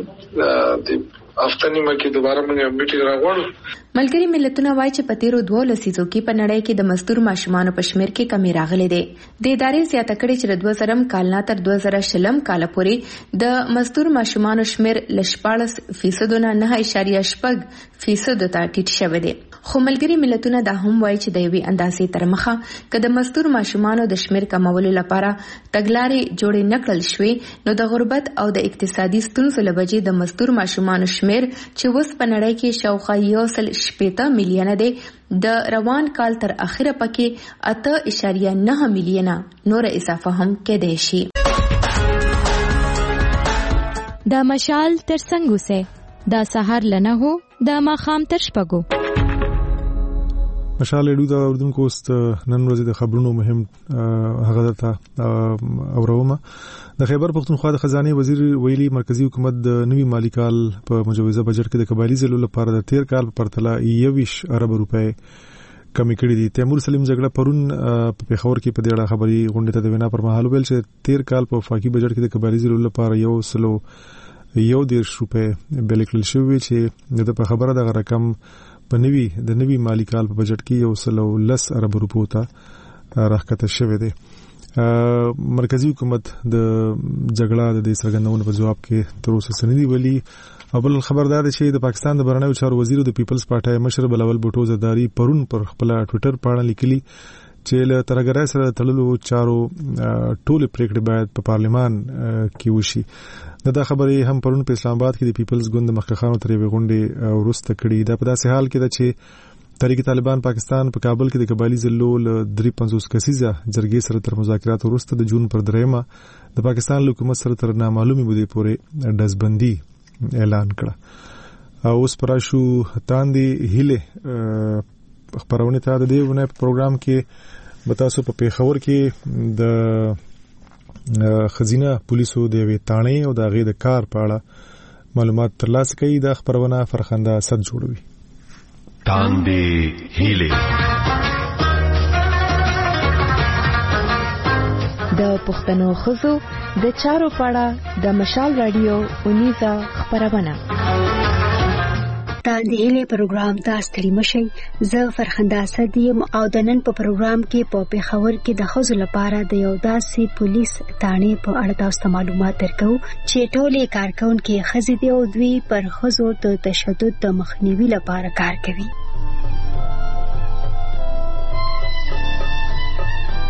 د افتنی مکه دوباره موږ میټینګ راغړو. ملګری ملتونه وایي چې په تیرو دوه لسیزو کې په نړۍ کې د مستور ماشومانو په شمیر کې کمی راغلې ده. د ادارې زیاته کړې چې د دوه زره کال نه تر دوه زره شلم کال پورې د مستور ماشومانو شمیر ل شپږ فیصد نه نه اشاریه شپږ فیصد ته ټیټ شوی دی. خو ملګری ملتونه دا هم وایي چې د یوې اندازې تر مخه که د مستور ماشومانو د شمیر کمولو لپاره تګلارې جوړې نکړل شوې نو د غربت او د اقتصادي ستونزو له وجې د مستور ماشومانو شمیر چې اوس په نړۍ کې شاوخوا یو سل شپېته میلیونه دی د روان کال تر اخره پکې اته اشاریه نه میلیونه نور اضافه هم کېدای شي. د مشال تر څنګه سه د سحر لنه هو د ماخام تر شپږو مشال اډو دا اردوونکو است نن ورځ د خبرونو مهم هغه ته اورومه. د خیبر پختونخوا د خزانه وزیر ویلي مرکزی حکومت د نوي مالی کال په مجوزه بجټ کې د قبایلی ضلعو لپاره د تیر کال په پرتله یوویشت ارب روپۍ کمی کړې دي. تیمور سلیم جګړه پرون په پیښور کې په دې اړه خبري غونډه ته د وینا پر مهال ویل چې تیر کال په وفاقي بجټ کې د قبایلی ضلعو لپاره یو سلو یو دیرش روپۍ بل کړل شوی چې د په خبره د رقم په نوي د نوي مالی کال په بجټ کې یو سلو لس ارب روپۍ ته راکته شوی دی. مرکزی حکومت د جګړه د دې سرګندونو په جواب کې تر اوسه سندي ویلي. اول خبردار چې د پاکستان د بهرنیو چارو وزیر د پیپلز پارټي مشر بلاول بوټو زرداری پرون پر خپل ټوئیټر باندې لیکلي چې له ترګرای سره تړلو چارو ټول پریکړې باید په پارلیمان کې وشي. دا خبرې هم پرون په اسلام آباد کې د پیپلز ګوند مخکخانو ترې غونډې ورسته کړي. دا په داسې حال کې ده چې تحریک طالبان پاکستان په کابل کې د قبایلی ضلعو له درې پنځوس کسیزه جرګې سره تر مذاکرات وروسته د جون پر دریمه د پاکستان حکومت سره تر نامعلومې مودې پورې ډزبندي اعلان کړه. او اوس پراشو تاندې هله خبرونه ته د دې ونه پروګرام کې بتاسو په پیښور کې د خزینه پولیسو د وی تانې او د غې د کار په اړه معلومات ترلاسه کوي. د خبرونه فرخنده صد جوړوي. تاندې هیله د پښتنو خزو د چارو پاړه د مشال رادیو اونیزه خبرونه تاندې هیله پروګرام تاسو ته مشي. زه فرخنده صدیم او د نن په پروګرام کې په پیښور کې د خزو لپاره د یو داسې پولیس تانې په اړه تاسو معلومات درکو چې ټولې کارکونکو خزې دی او دوی پر خزو د تشدد د مخنیوي لپاره کار کوي.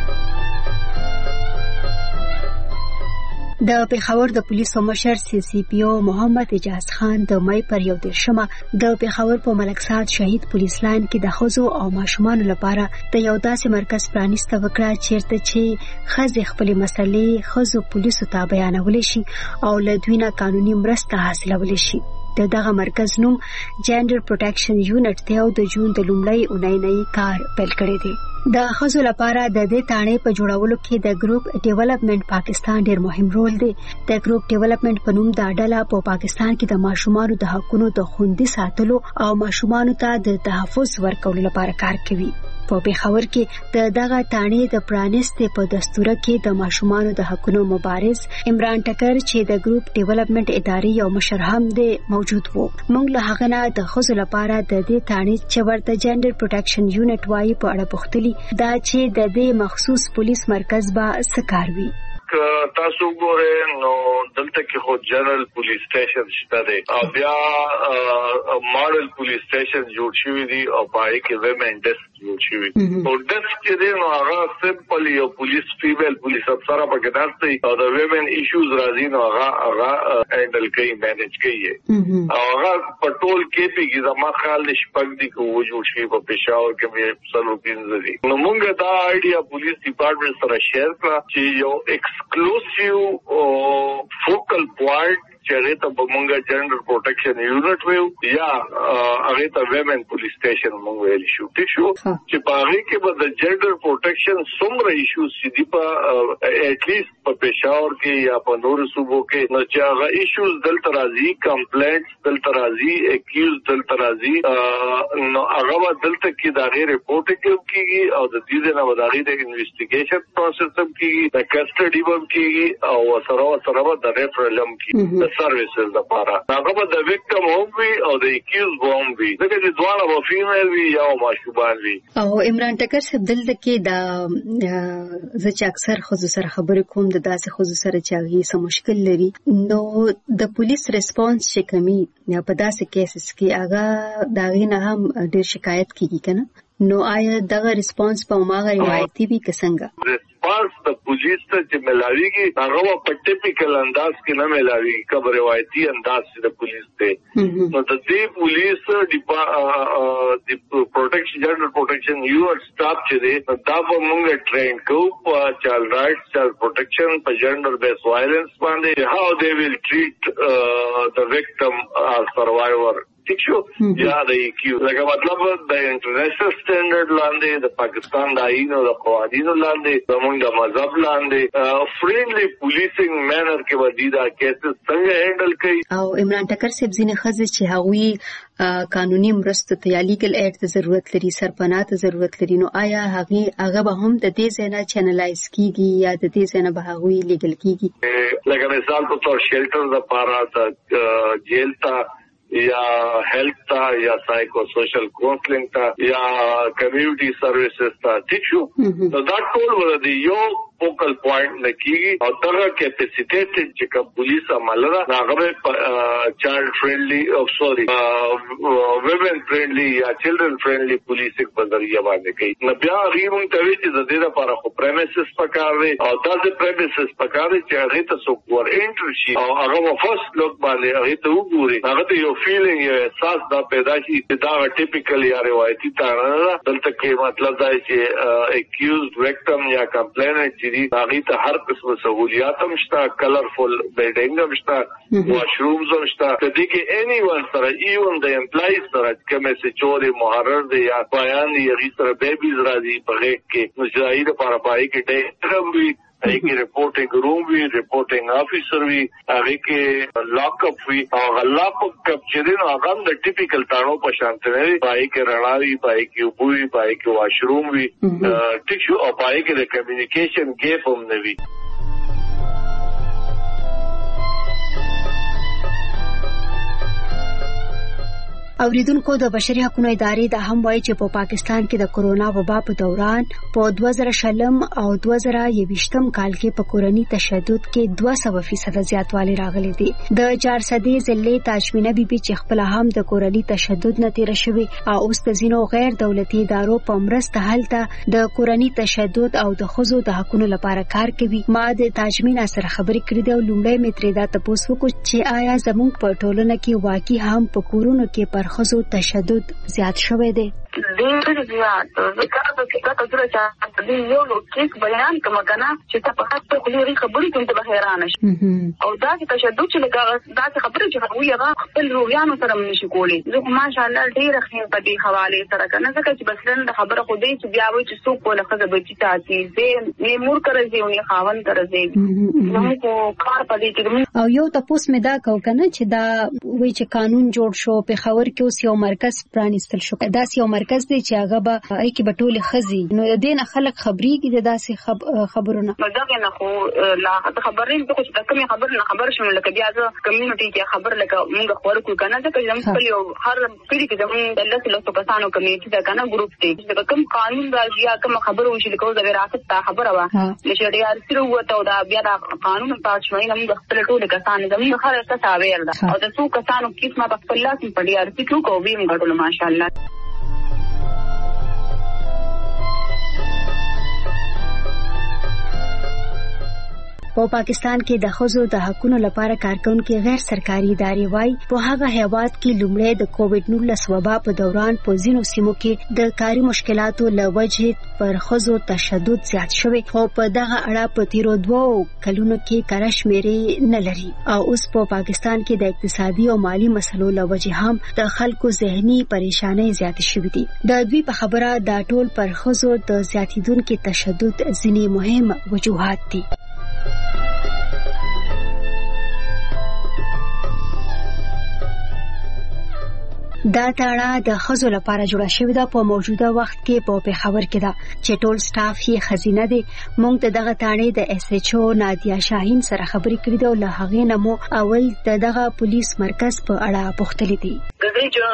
د پېښور د پولیسو مشر سی سی پی او محمد اجاز خان د مې پر یو دیرشمه د پېښور په ملکساد شهید پولیس لاین کې د ښځو او ماشومانو لپاره د یو داسې مرکز پرانیسته وکړه چیرته چې ښځې خپلې مسلې ښځو پولیسو ته بیانولی شي او له دوی نه قانوني مرسته حاصلولی شي. د دغه مرکز نوم جینډر پروټیکشن یونټ دی او د جون د لومړۍ اونۍ نه یې کار پیل کړی دی. د ښځو لپاره د دې تاڼې په جوړولو کې د ګروپ ډیولپمنٹ پاکستان ډیر مهم رول دی. د ګروپ ډیولپمنٹ په نوم دا ډله په پاکستان کې د ماشومانو د حقونو د خوندي ساتلو او ماشومانو ته د تحفظ ورکولو لپاره کار کوي. په پېښور کې د دغه تاڼې د پرانیستې په دستوره کې د ماشومانو د حقونو مبارز عمران ټکر چې د ګروپ ډیولپمنٹ ادارې یو مشر هم دی موجود وو. موږ له هغه نه د ښځو لپاره د دې تاڼې چې ورته جینډر پروټیکشن یونټ وایي په اړه پوښتلي دا چې د دې مخصوص پولیس مرکز به څه کار وي. تاسو ګورئ نو دلته کې خو جنرال پولیس سټیشن شته دی او بیا ماډل پولیس سټیشن جوړ شوی دی او پای کې ویمن ډیسک جوړ شوی دی. او ډیسک چې دی نو هغه سمپل یو پولیس فیمیل پولیس افسر په کې ناشته او د ویمن ایشوز راځي نو هغه هغه هینډل کوي مینیج کوي او هغه په ټول کې پیږي زما خیال شپږ دی کو جوړ شوی په پېښور کې مې سلو پینځه دی. نو موږ دا آیډیا پولیس ډپارټمنټ سره شیر کړه چې یو ایکسکلوسیو فوکل پوائنٹ چې هغه ته موږ جنرال پروټیکشن یونټ ویو یا هغه ته ویمن پولیس سټیشن موږ ویل شو. ټیک شو چې په هغه کې به د جنرال پروټیکشن څومره ایشوز دي په اټ لیست په پېښور کې یا په نورو صوبو کې نو چې هغه ایشوز دلته راځي کمپلینټس دلته راځي اکیوز دلته راځي نو هغه دلته کې دا غیر ریپورټ کیږي او د دې نه وداغي د انویسټیګیشن پروسس هم کیږي د کسټډي هم کیږي او سره سره د ریفرلم کیږي سرویسز لپاره هغه به د وکټم هم وي او د اکیوز هم وي ځکه چې دواړه به فیمیل وي یا ماشومان وي. او عمران ټکر صاحب دلته کې دا زه چې اکثر خو سره خبرې کوم د داسې خو سره چې هغه سم مشکل لري نو د پولیس ریسپانس چې کمی یا په داسې کیسز کې هغه دا غي نه هم ډیر شکایت کیږي کنه نو آیا دغه ریسپانس په ماغه روایتي وي څنګه؟ ریسپانس د پولیس ته چې ملاويږي هغه په ټیپیکل انداز کې نه ملاويږي کوم روایتي انداز د پولیس ته نو د دې پولیس د پروټیکشن جنرال پروټیکشن یونټ سټاف چې دی دا به موږ ټرین کوو په چایلډ رائټس چایلډ پروټیکشن په جنډر بیس وایلنس باندې هاو دے ویل ټریټ د وکټم اور سروایور. ٹھیک شو یا د کیو لکه مطلب د انټرنیشنل سټانډرډ لاندې د پاکستان د آئین او د قوانینو لاندې زموږ د مذهب لاندې فرینډلی پولیسینګ مینر کې ودیدا کیسز څنګه هینډل کوي. او عمران ټکر صاحب ځینې ښځې چې هغوی قانوني مرستو ته یا لیګل ایډ ته ضرورت لري سرپناه ته ضرورت لري نو آیا هغه هغه به هم د دې ځای نه چینلایز کیږي یا د دې ځای نه به هغوی لیګل کیږي لکه مثال په تور شیلټر لپاره د جیل ته یا هیلث تا یا سایکو سوشل کونسلینګ تا یا کمیونټي سرویسز تا. ٹھیک شو نو دا ټول ولدي یو فوکل پوائنٹ لکیږي او دغه کیپاسټیټ چې کوم پولیس عمل را هغه چایلډ فرندلی او سوري ویمن فرندلی یا چلډرن فرندلی پولیسینګ په ذریعہ باندې کوي. نو بیا غوښتل کوي چې د دې لپاره خو پریمیسز پکار دی او داسې پریمیسز پکار دی چې هغه ته څوک ور انټر شي او هغه فرست لوک باندې هغه ته وګوري هغه ته یو فیلینګ یو احساس دا پیدا شي چې دا ټیپیکل یا روایتي تاړه دلته کې مطلب دا چې اکیوزډ وکټم یا کمپلینټ چې هغه ته هر قسم سہولیات هم شته کلرفل بیډینګ هم شته واشرومز هم شته د دې کې اني ون سره ایون د امپلایز سره کومه چې چوري محرر دی یا بیان یې سره بیبیز راځي په غیږ کې نو ځای د پاره پای کې ډېر وی هغه کې ریپورټینګ روم وی ریپورټینګ افیسر وی هغه کې لاک اپ وی او غلا په کپچرین هغه د ټیپیکل تاړو په شان ته وی پای کې رڼاوي پای کې وبوي پای کې واشروم وی ټیک شو او پای کې د کمیونیکیشن ګیپ هم نه وی. اوریدونکو د بشري حقوقو ادارې د هم وایي چې په پاکستان کې د کورونا وبا په دوران په دوه زره شلم او دوه زره یوویشتم کال کې په کورني تشدد کې دوه سوه فیصد زیاتوالی راغلی دی. د چار سدې ضلع تاجمینه بیبي چې خپل هم د کورني تشدد نه تیر شوی او اوس د ځینو غیر دولتي ادارو په مرسته هلته د کورني تشدد او د ښځو د حقوقو لپاره کار کوي. ما د تاجمینه سره خبرې کړې ده او لومړی مې ترې دا تپوس وکړ چې آیا زموږ په ټولنه کې واقعي هم په کورونو کې پر ښځو تشدد زیات شوی دی؟ ډېر زیات ځکه چې دا تاسو ته د یو لوکیک بیان کوم کنه چې تاسو په هغه خپلې خبرې کوم ته حیران شئ او دا چې تشدد چې لکه دا چې خبرې چې هغه هغه خپل رویانو سره نشي کولی. زه ماشاءالله ډېر ښه په دې حواله سره کنه ځکه چې بسلن د خبره خو دې چې بیا وایي چې څوک ولا خزه بچی تاسي زه نه مور کرځي او نه خاون کرځي نو کو کار پدې کې. او یو تاسو مې دا کو کنه چې دا وایي چې قانون جوړ شو په خبر کې اوس یو مرکز پرانیستل شو. دا یو مرکز دی چې هغه به ای کې بټول خزي نو د دې نه خلک خبريږي د داسې خبرونه نو دا نه خو لا خبرین ته چې کومه خبر نه خبر شوم لکه بیا ځ کمیونټي کې خبر لکه موږ خبر کو کنه ځکه چې موږ یو هر پیری کې زموږ د لاسه لاسه کسانو کمیټي دا کنه ګروپ دی چې کوم قانون راځي یا کوم خبر وشي لکه د وراثت ته خبره وا چې ډیر سره وته دا بیا دا قانون پاس شوی نه موږ خپل ټول کسان زموږ هر څه تاویر ده او د څو کسانو کیسه په خپل لاس په ډیر څه کو ویم غټول ماشاءالله. په پاکستان کې د ښځو د حقوقو لپاره کارکونکو غیر سرکاري ادارې وايي په هغه هیواد کې لومړی د کووډ نولس وبا په دوران په ځینو سیمو کې د کاري مشکلاتو له وجې پر ښځو تشدد زیات شوی خو په دغه اړه په تیرو دوو کلونو کې کره شمیرې نه لري او اوس په پاکستان کې د اقتصادي او مالی مسلو له وجې هم د خلکو ذهني پریشانۍ زیات شوې دي. د دوی په خبره دا ټول پر ښځو د زیاتیدونکو تشدد ځینې مهم وجوهات دي. دا تاړه د ښځو لپاره جوړه شوې ده. په موجوده وخت کې په پېښور کې ده چې ټول سټاف یې ښځینه دي. موږ د دغه تاړې د ایس ایچ او نادیا شاهین سره خبرې کړې ده او له هغې نه مو اول د دغه پولیس مرکز په اړه پوښتلې دي. د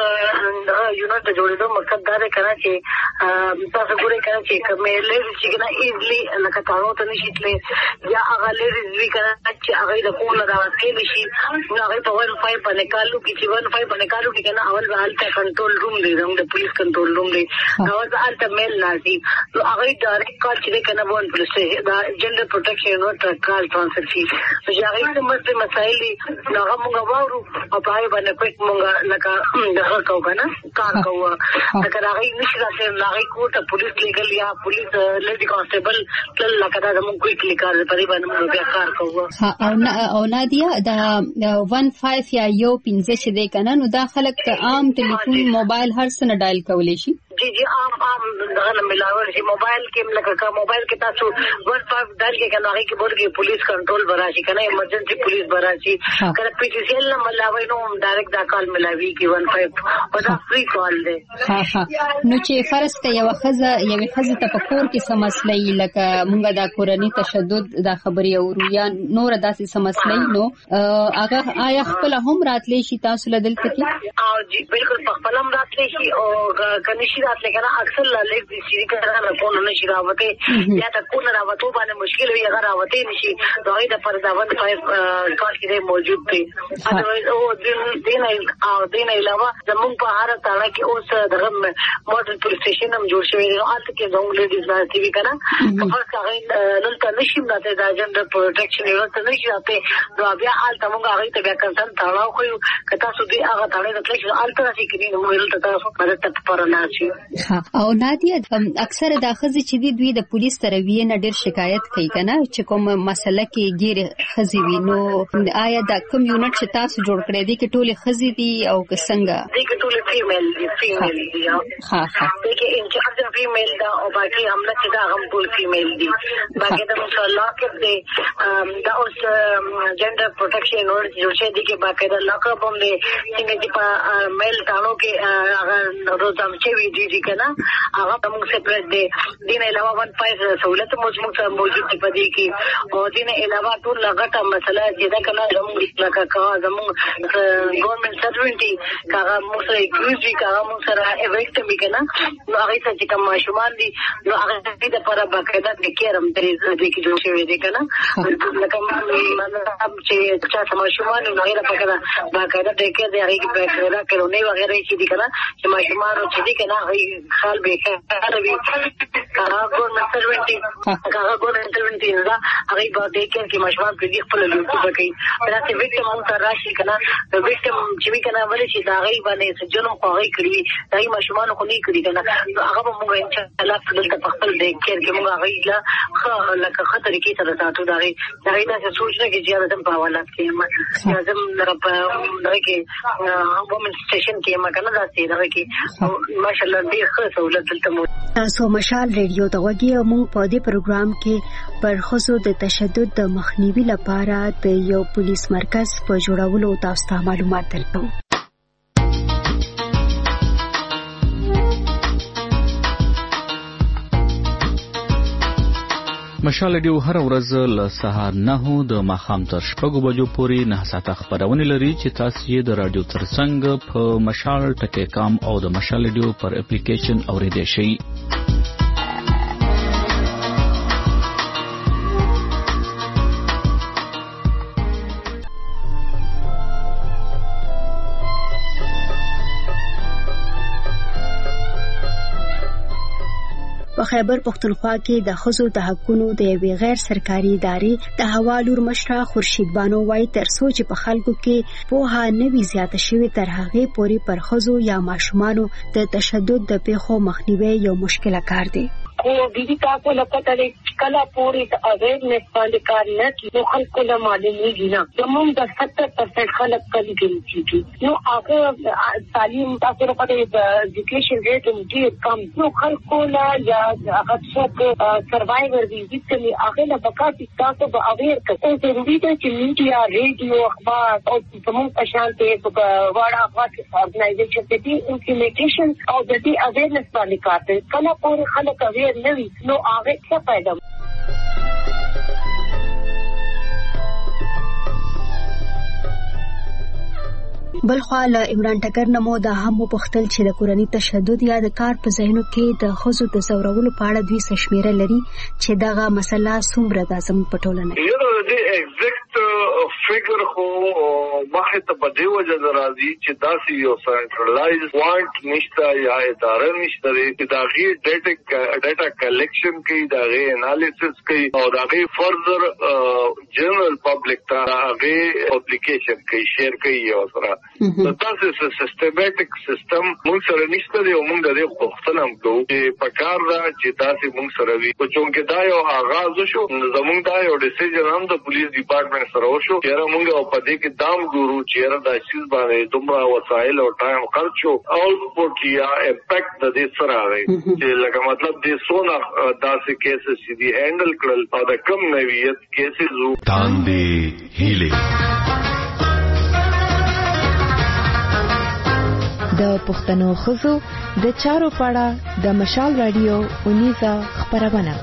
دې دغه یونټ د جوړېدو مقصد دا دی کنه چې تاسو ګورئ کنه چې کومې لیډز چې کنه ایزلی لکه تاړو ته نشي تللی یا هغه لیډز وی کنه چې هغه د کور نه راوځي نشي نو هغه په ون فایو باندې کالو کې چې ون فایو باندې کالو کې کنه اول حالت کنټرول روم دی د پولیس کنټرول روم دی نو دا حالت میل نازي نو هغه ډایرکټ کال چې کنه وون پولیس دا جنډر پروټیکشن نو کال ټرانسفر شي چې هغه د مسله مسایل نو هغه موږ وورو او پای باندې کوم موږ لکه دغه کو کنه کار کوو دا هغه نشي راځي هغه کوټه پولیس لیګل یا پولیس لیډي کانسټیبل تل لکه دا موږ کوئی کلیکار پرې باندې موږ بیا کار کوو. او او نادیا دا ون فایو یا یو پنځه چې دی کنه نو دا خلک عام ټلیفون موبایل هر څه نه ډایل کولی شي. جی جی عام عام دغه ملاور شي موبایل کې لکه موبایل کې تاسو ون فایو ډایل کې کنه هغه کې بولګي پولیس کنټرول براشي کنه ایمرجنسي پولیس براشي کنه پی ټی سی ایل نه ملاوي نو ډایرکټ دا کال ملاوي کې ون فایو او دا فری کال دی. ها ها نو چې فرض ته یو خزه یو خزه ته په کور کې سمسلې لکه مونږه دا کورني تشدد دا خبري او یا نور داسې سمسلې نو هغه آیا خپل هم راتلې شي تاسو لدلته کې؟ او جی بالکل خپل هم راتلې شي او کنيشي راتلې کنه اکثر لږ دي چې کنه په نن نشي راوته یا تا کو نه راوته باندې مشکل وي اگر راوته نشي دوی د پرداون فایو کال کې موجود دي. او دین او دین علاوه زمون په هر تاړه کې اوس دغه ماډل پولیس سټیشن هم جوړ شوی دی او البته کې زموږ لیډیز راځي وی کنه په څه هغه نن نشي راته د جنډر پروټیکشن یو څه نشي راته نو بیا البته موږ هغه ته بیا کنسن تاړه خو کته سو دي هغه تاړه د تلش البته چې کینې نو ول ته تاسو مدد ته پرنا شي. او نادیا اکثر د خزې چې دی دوی د پولیس سره وی نه ډیر شکایت کوي کنه چې کوم مسله کې ګیر خزې وی نو آیا د کوم یونټ چې تاسو جوړ کړی دی کې ټول خزې دي او که څنګه دي کې ټول فیمیل دي فیمیل دي ها ها دي کې انچارج فیمیل دا او باقي همله چې دا هم ټول فیمیل دي باقي د مصالحه کې دي دا اوس جنډر پروټیکشن نور جوړ شي دي کې باقي دا لاکه بم دي څنګه چې په میل تانو کې هغه روزام چې وی دي دي کنه هغه موږ سپریټ دي دین علاوه ون فایو سہولت موږ سره موجود دي په دې کې او دین علاوه ټول لغټه مسله چې دا کنه زموږ لکه کا زموږ ګورنمنت سروینټي کاغه موږ سره ایکوزي کاغه موږ سره ایویکټ می کنه نو هغه چې کوم ماشومان دي نو هغه دې لپاره باقاعده د کیرم درې دې کې جوړ شوی دي کنه لکه مطلب چې چې ماشومان نو هغه لپاره باقاعده د کې د هغه باقاعده کلونی وغیرہ چې دي کنه چې ماشومان چې دي کنه هغه خال به کار وي کاغه ګورنمنت سروینټي کاغه ګورنمنت سروینټي دا هغه به دې کې ماشومان په دې خپل لوټ کوي دا چې وکټم موږ سره راشي کنه وکټم چې وی کنه ولې چې دا غي باندې جنم خو غي کړی دا ماشومان خو نه کړی کنه هغه موږ ان شاء الله خپل خپل دې کې کې موږ هغه لا خه لکه خطر کې سره ساتو دا غي دا غي دا سوچ نه کې چې دا په حوالات کې ما لازم په دا کې وومن سټیشن کې ما کنه دا چې دا کې ماشاءالله دې ښه سہولت دلته مو تاسو مشال ریډیو ته وګورئ موږ په دې پروګرام کې پر خصوص د تشدد د مخنیوي لپاره د یو پولیس مرکز په جوړولو تاسو ته معلومات درکوم. مشال ډیو هر ورځ له سهار نه د ماښام تر شپږو بجو پورې نه ساعته خبرونه لري چې تاسو یې د رادیو ترڅنګ په مشال ټکی کام او د مشال ډیو پر اپلیکیشن اوریدئ شئ. په خیبر پختونخوا کې د ښځو د حقونو د یوې غیر سرکاري ادارې د حوالور مشره خورشید بانو وايي تر څو چې په خلکو کې پوهه نوي زیاته شوي تر هغې پورې پر ښځو یا ماشومانو د تشدد د پیښو مخنیوي یو مشکله کار دی. کو دیدی تاسو لکه کله پوری د اویرنس باندې کار نه کیږي نو خلکو له معلومیږي نه زموږ د ستر پرسنټ خلک کلی کېږي نو هغه تعلیم تاسو لپاره د ایجوکیشن ریټ هم ډېر کم نو خلکو لا یا هغه څوک سروایور دي چې هغه له بقا تاسو به اویر کړئ ضروري ده چې میډیا ریډیو اخبار او زموږ په شان ته واړه افغان ارګنایزیشن ته دي امپلیمنټیشن او د دې اویرنس باندې کار کوي کله پورې خلک اویر نوی نو هغه څه پیدا بلخوا له عمران ټکر نه مو دا هم وپوښتل چې د کورني تشدد یا د کار په ځایونو کې د ښځو د ځورولو په اړه دوی څه شمیره لري چې دغه مسله څومره ده زموږ په ټولنه کې. یو د ایگزیکټ فګر خو مخه ته په دی وجه راځي چې داسې یو سنټرلایز پوینټ نشته یا اداره نشته چې دا غي ډیټا ډیټا کلیکشن کوي دا غي انالیسس کوي او دا غي فردر جنرال پبلک ته غي اپلیکیشن کوي شیر کوي او سره نو تاسو سیستماتیک سیستم موږ سره نشته دی او موږ د دې غوښتنه کوو چې په کار دا چې تاسو موږ سره وي په چونکه دا یو آغاز شو زموږ دا یو ډیسیژن هم د پولیس ډپارټمنټ سره وشو چې موږ په دې کې دام ګورو چې دا شیز باندې دومره وسایل او ټایم خرچ شو آوټپوټ یا امپیکټ د دې سره راغی چې لکه مطلب دې سونه داسې کیسز چې دی هینډل کړل او د کم نویت کیسز وو تاندې هیله د پښتنو ښځو د چارو پاړه د مشال رادیو اونیزه خبرونه.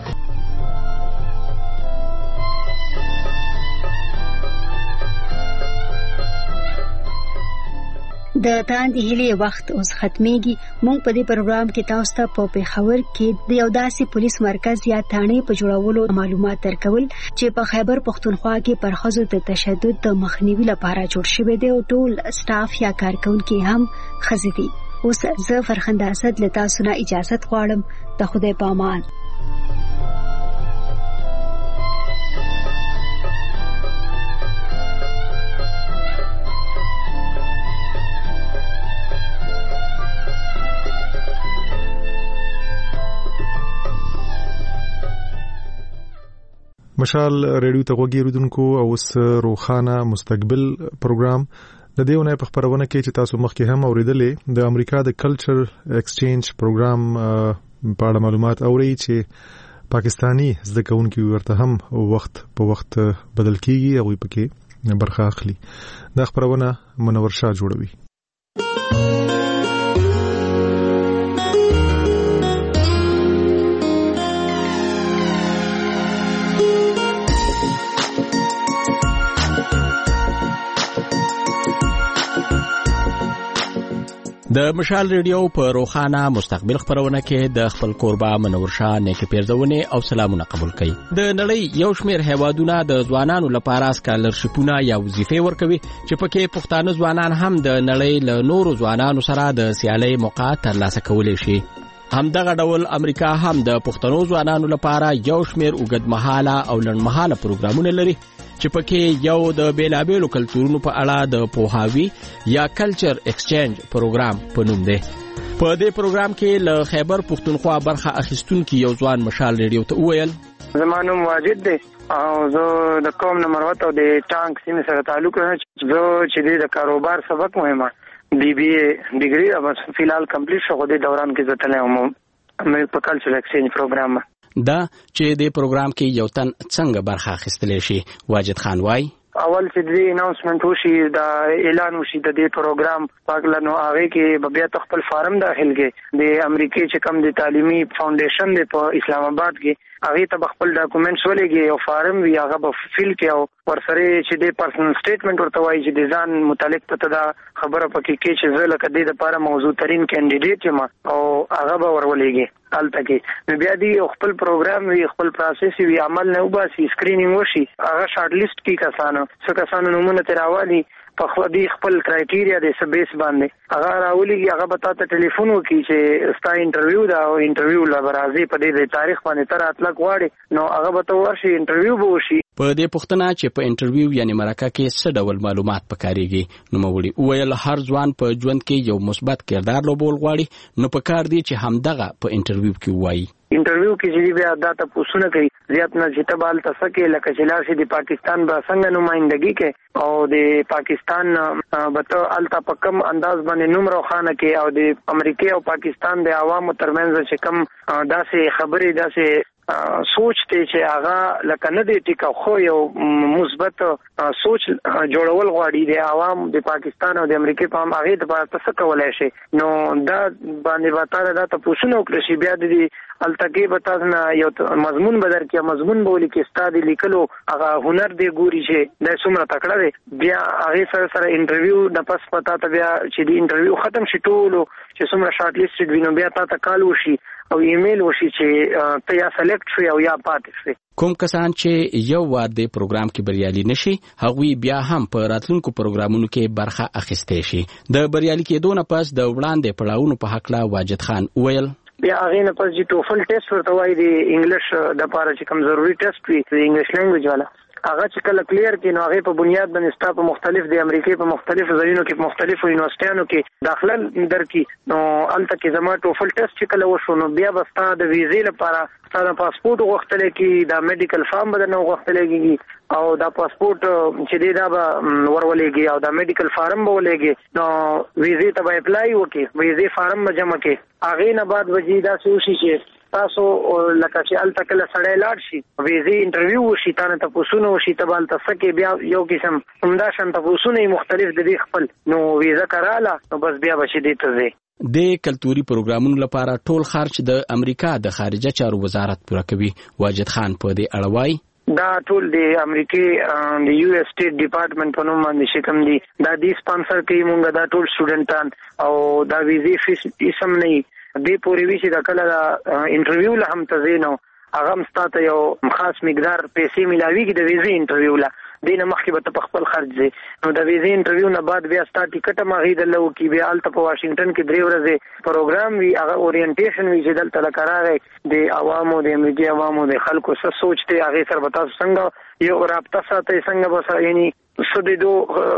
د تاندې هیلې وخت اوس ختميږي. مونږ په دې پروګرام کې تاسو ته په پیښور کې د یو داسې پولیس مرکز یا تانې په جوړولو معلومات درکول چې په خیبر پختونخوا کې پر ښځو د تشدد د مخنیوي لپاره جوړ شوی دی او ټول سټاف یا کارکونکي هم ښځې دي. اوس زه فرخنده اسد له تاسو نه اجازه غواړم. د خدای په امان. مشال ریډیو ته وګورئ او اوس روخانه مستقبل پروګرام د دې ونه په خبرونه کې چې تاسو مخکې هم اوریدلې د امریکا د کلچر ایکسچینج پروګرام په اړه معلومات اوري چې پاکستانی زده کوونکي ورته هم وخت په وخت بدل کیږي او پکې برخه اخلي. دا خبرونه منور شاه جوړوي. د مشال ریډیو په روخانه مستقبل خبرونه کې د خپل قربا منور شاه نیک پیرزونه او سلامونه قبول کړي. د نړۍ یو شمېر هیوادونه د ځوانانو لپاره سکالرشپونه یا وظیفې ورکوي چې پکې پښتانه ځوانان هم د نړۍ له نورو ځوانانو سره د سیالۍ موقع ترلاسه کولی شي. همدغه ډول امریکا هم د پښتنو ځوانانو لپاره یو شمېر اوږدمهاله او لنډمهاله پروګرامونه لري چې پکې یو د بیلابیلو کلتورونو په اړه د پوهاوي یا کلچر ایکسچینج پروګرام په نوم دی. په دې پروګرام کې له خیبر پښتونخوا برخه اخیستونکي یو ځوان مشال ریډیو ته وویل زما نوم واجد دی او زه د قوم نمبر وت او د ټانک سیمې سره تعلق لرم. زه چې د کاروبار سبق مهمه بی بی اے ډیګري او فلحال کمپلیټ شو د دوران کې زه تلم مې په کلچر ایکسچینج پروګرام دا چې د پروګرام کې یو تن څنګه برخه اخیستلی شي. واجد خان وای اول چې د اناونسمنت وشي دا اعلان وشي د دې پروګرام پاکلنو هغه کې بیا خپل فارم داخل کې د امریکای چې کوم د تعلیمي فاونډیشن دی په اسلام آباد کې هغه ته خپل ډاکومېنټس ولېږي او فارم وی هغه په فیل کې او ورسره چې د پرسنل سټیټمنټ ورته وایي چې د ځان متعلق پته دا خبره پکې کې چې زه لکه د لپاره موضوع ترين کینډیډیټ یم او هغه به ورولېږي الته کې نو بیا دی خپل پروګرام وی خپل پروسس وی عمل نه وباسي سکرینینګ وشي هغه شارټ لیست کې کسانو څه کسانو نمونه تراوالي په خو دې خپل کرایټیریا د سبیس باندې هغه راولېږي هغه به تاسو ټلیفون وکړي چې ستا انټرویو دا او انټرویو لا برازي په دې تاریخ باندې تر اطلاق واړي نو هغه به تو ورشي انټرویو به وشي. په دې پوښتنه چې په انټرویو یعنی مرکه کې څه ډول معلومات پکاريږي نو موري ویل هر ځوان په ژوند کې یو مثبت کردار لوبول غواړي نو پکار دی چې همدغه په انټرویو کې وایي. انټرویو کې چې بیا دا تاسو نه کوي زیات نه چې تبال تاسو کې لکه چې لاشي د پاکستان به څنګه نمائندګي کې او د پاکستان بته التا پکم انداز باندې نوم روخانه کې او د امریکا او پاکستان د عوامو ترمنځ چې کم داسې خبرې داسې سوچ ته چې هغه لکه نه دی ټیکا خو یو مثبت سوچ جوړول غواړي د عوام د پاکستان او د امریکا په هم هغه د تاسو کولای شي نو دا باندې واتاره دا تاسو نو کړی شي بیا د التګي بتاسنه یو مضمون بدر کې مضمون بولی کې استاد لیکلو هغه هنر دی ګوري چې د څومره تکړه دی بیا هغه سره سره انټرویو د پس پتا ته بیا چې دی انټرویو ختم شي ټول چې څومره شارټ لیست وینو بیا تاسو کال وشي او ایمیل وشي چې ته یا سلیکټ شې او یا پاتې شې. کوم کسان چې یو وار د پروګرام کې بریالي نشي هغوی بیا هم په راتلونکو پروګرامونو کې برخه اخیستې شي. د بریالي کېدو نه پس د وړاندې پړاوونو په حق لا واجد خان ویل بیا هغه نه پس چې ټوفل ټیسټ ورته وایي د انګلیش د لپاره چې کوم ضروري ټیسټ وي د انګلیش لینګویج والا هغه چې کله کلیر کړي نو هغه په بنیاد باندې ستا په مختلف د امریکای په مختلفو ځایونو کې په مختلفو یونیورسيټانو کې داخله درکې نو الته کې زما ټوفل ټیسټ چې کله وشو نو بیا بستا د ویزې لپاره ستا د پاسپورت غوښتل کې دا میډیکل فارم بدنه غوښتل کېږي او دا پاسپورت چې دی دا به ورولېږي او دا میډیکل فارم به ولېږي نو ویزې ته به اپلای وکړي ویزې فارم به جمع کړي هغه نه بعد وجې دا سوشي چې تاسو لکه چې ال تکله سړی لاړ شي ویزې انټرویو وشي تانه تاسو نو شي تبال تاسو کې بیا یو قسم همدا شان تاسو نه مختلف د دې خپل نو ویزه کراله نو بس بیا بشي دې ته ځي. د کلتوري پروګرامونو لپاره ټول خرچ د امریکا د خارجه چارو وزارت پوره کوي. واجد خان په دې اړه وایي دا ټول د امریکای د یو اس سټیټ ډپارټمنټ په نوم باندې شکم دي دا دی سپانسر کوي مونږ دا ټول سټوډنټان او دا ویزې فیس اسم نه دې پوری وی چې دا کله دا انټرویو له هم تزینو هغه مستاته یو خاص مقدار پیسې ملاويږي د ویزې انټرویو له دینه مخکې به په خپل خرج زی نو د ویزې انټرویو نه بعد بیا ستا ټیکټ ماغي د لو کې بیا الته په واشنگټن کې درې ورځې پروګرام وی هغه اورینټیشن وی چې دلته لکراغه د عوامو د امریکای عوامو د خلکو څه سوچته هغه سره به تاسو څنګه یو رابطه ساتي څنګه به یعنی سدیدو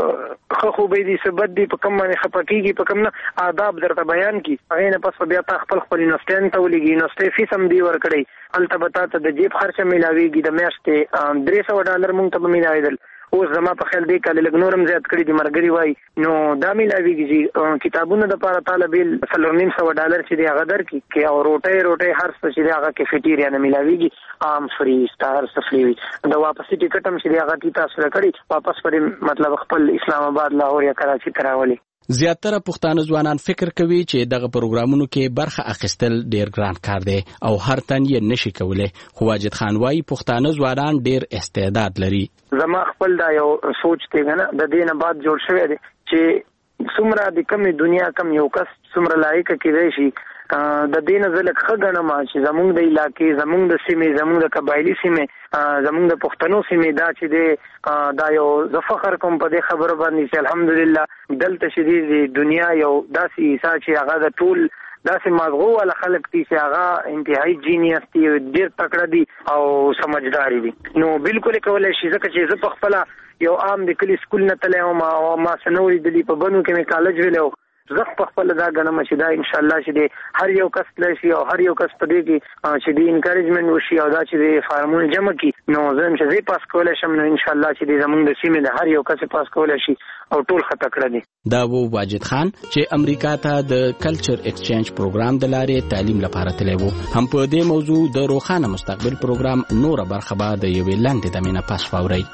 خو به دي سبد دي په کوم باندې خپکیږي په کوم نه آداب درته بیان کی هغه نه پس بیا تا خپل خپل نوستان ته ولګي نوستې فیس هم دی ور کړی الته بتا ته د جیب خرچه ملاويږي د میاشتې درې سوه ډالر مونږ ته ملاویدل اوس زما په خیال دی کله لګنورم زیات کړی دی مرګري وای نو دا ملاويږي کتابونه د لپاره طالبین سلورنیم سوه ډالر چې دی هغه در کی کې او روټي روټي هر څه چې دی هغه کیفیټیریا نه ملاويږي عام فری ستار سفلی دا واپس ټیکټ هم چې دی هغه کی تاسو کړی واپس پر مطلب خپل اسلام آباد لاهور یا کراچي تراولي. زیاتره پښتانه ځوانان فکر کوي چې دغه پروګرامونو کې برخه اخیستل ډیر ګران کار دی او هر تن یې نشي کولای. خو واجد خان وايي پښتانه ځوانان ډیر استعداد لري. زما خپل دا یو سوچ دی نه د دې نه بعد جوړ شوی دی چې څومره د کمی دنیا کم یو کس څومره لایق کېدای شي د دین زلک خګنه ما چې زمونږ د علاقې زمونږ د سیمې زمونږ د قبایلی سیمې زمونږ د پښتنو سیمې دا چې د دا یو ز فخر کوم په دې خبره باندې چې الحمدلله دلته شدید دنیا یو داسې عیسی چې هغه د ټول داسې مغغو ول خلک دي چې هغه انتهایی جینیس دي ډیر تکړه دي او سمجھدار دي نو بالکل کولای شي ځکه چې زه په خپل یو عام د کلی سکول نه تلم او ما سنوي د په بنو کې مې کالج ویلو زه په خپل دا غنم چې دا ان شاء الله چې هر یو کس لشي او هر یو کس په دې کې چې د انکریجمنت وشي او دا چې د فارمول جمع کی نو زم چې زی پاس کولای شم نو ان شاء الله چې د زمونږ د سیمې د هر یو کس پاس کولای شي او ټول خطا کړی دي. دا وو واجد خان چې امریکا ته د کلچر ایکسچینج پروګرام د لارې تعلیم لپاره تللی وو. هم په دې موضوع د روښانه مستقبل پروګرام نور برخه به د یوې لاندې دمینه پاس فوري.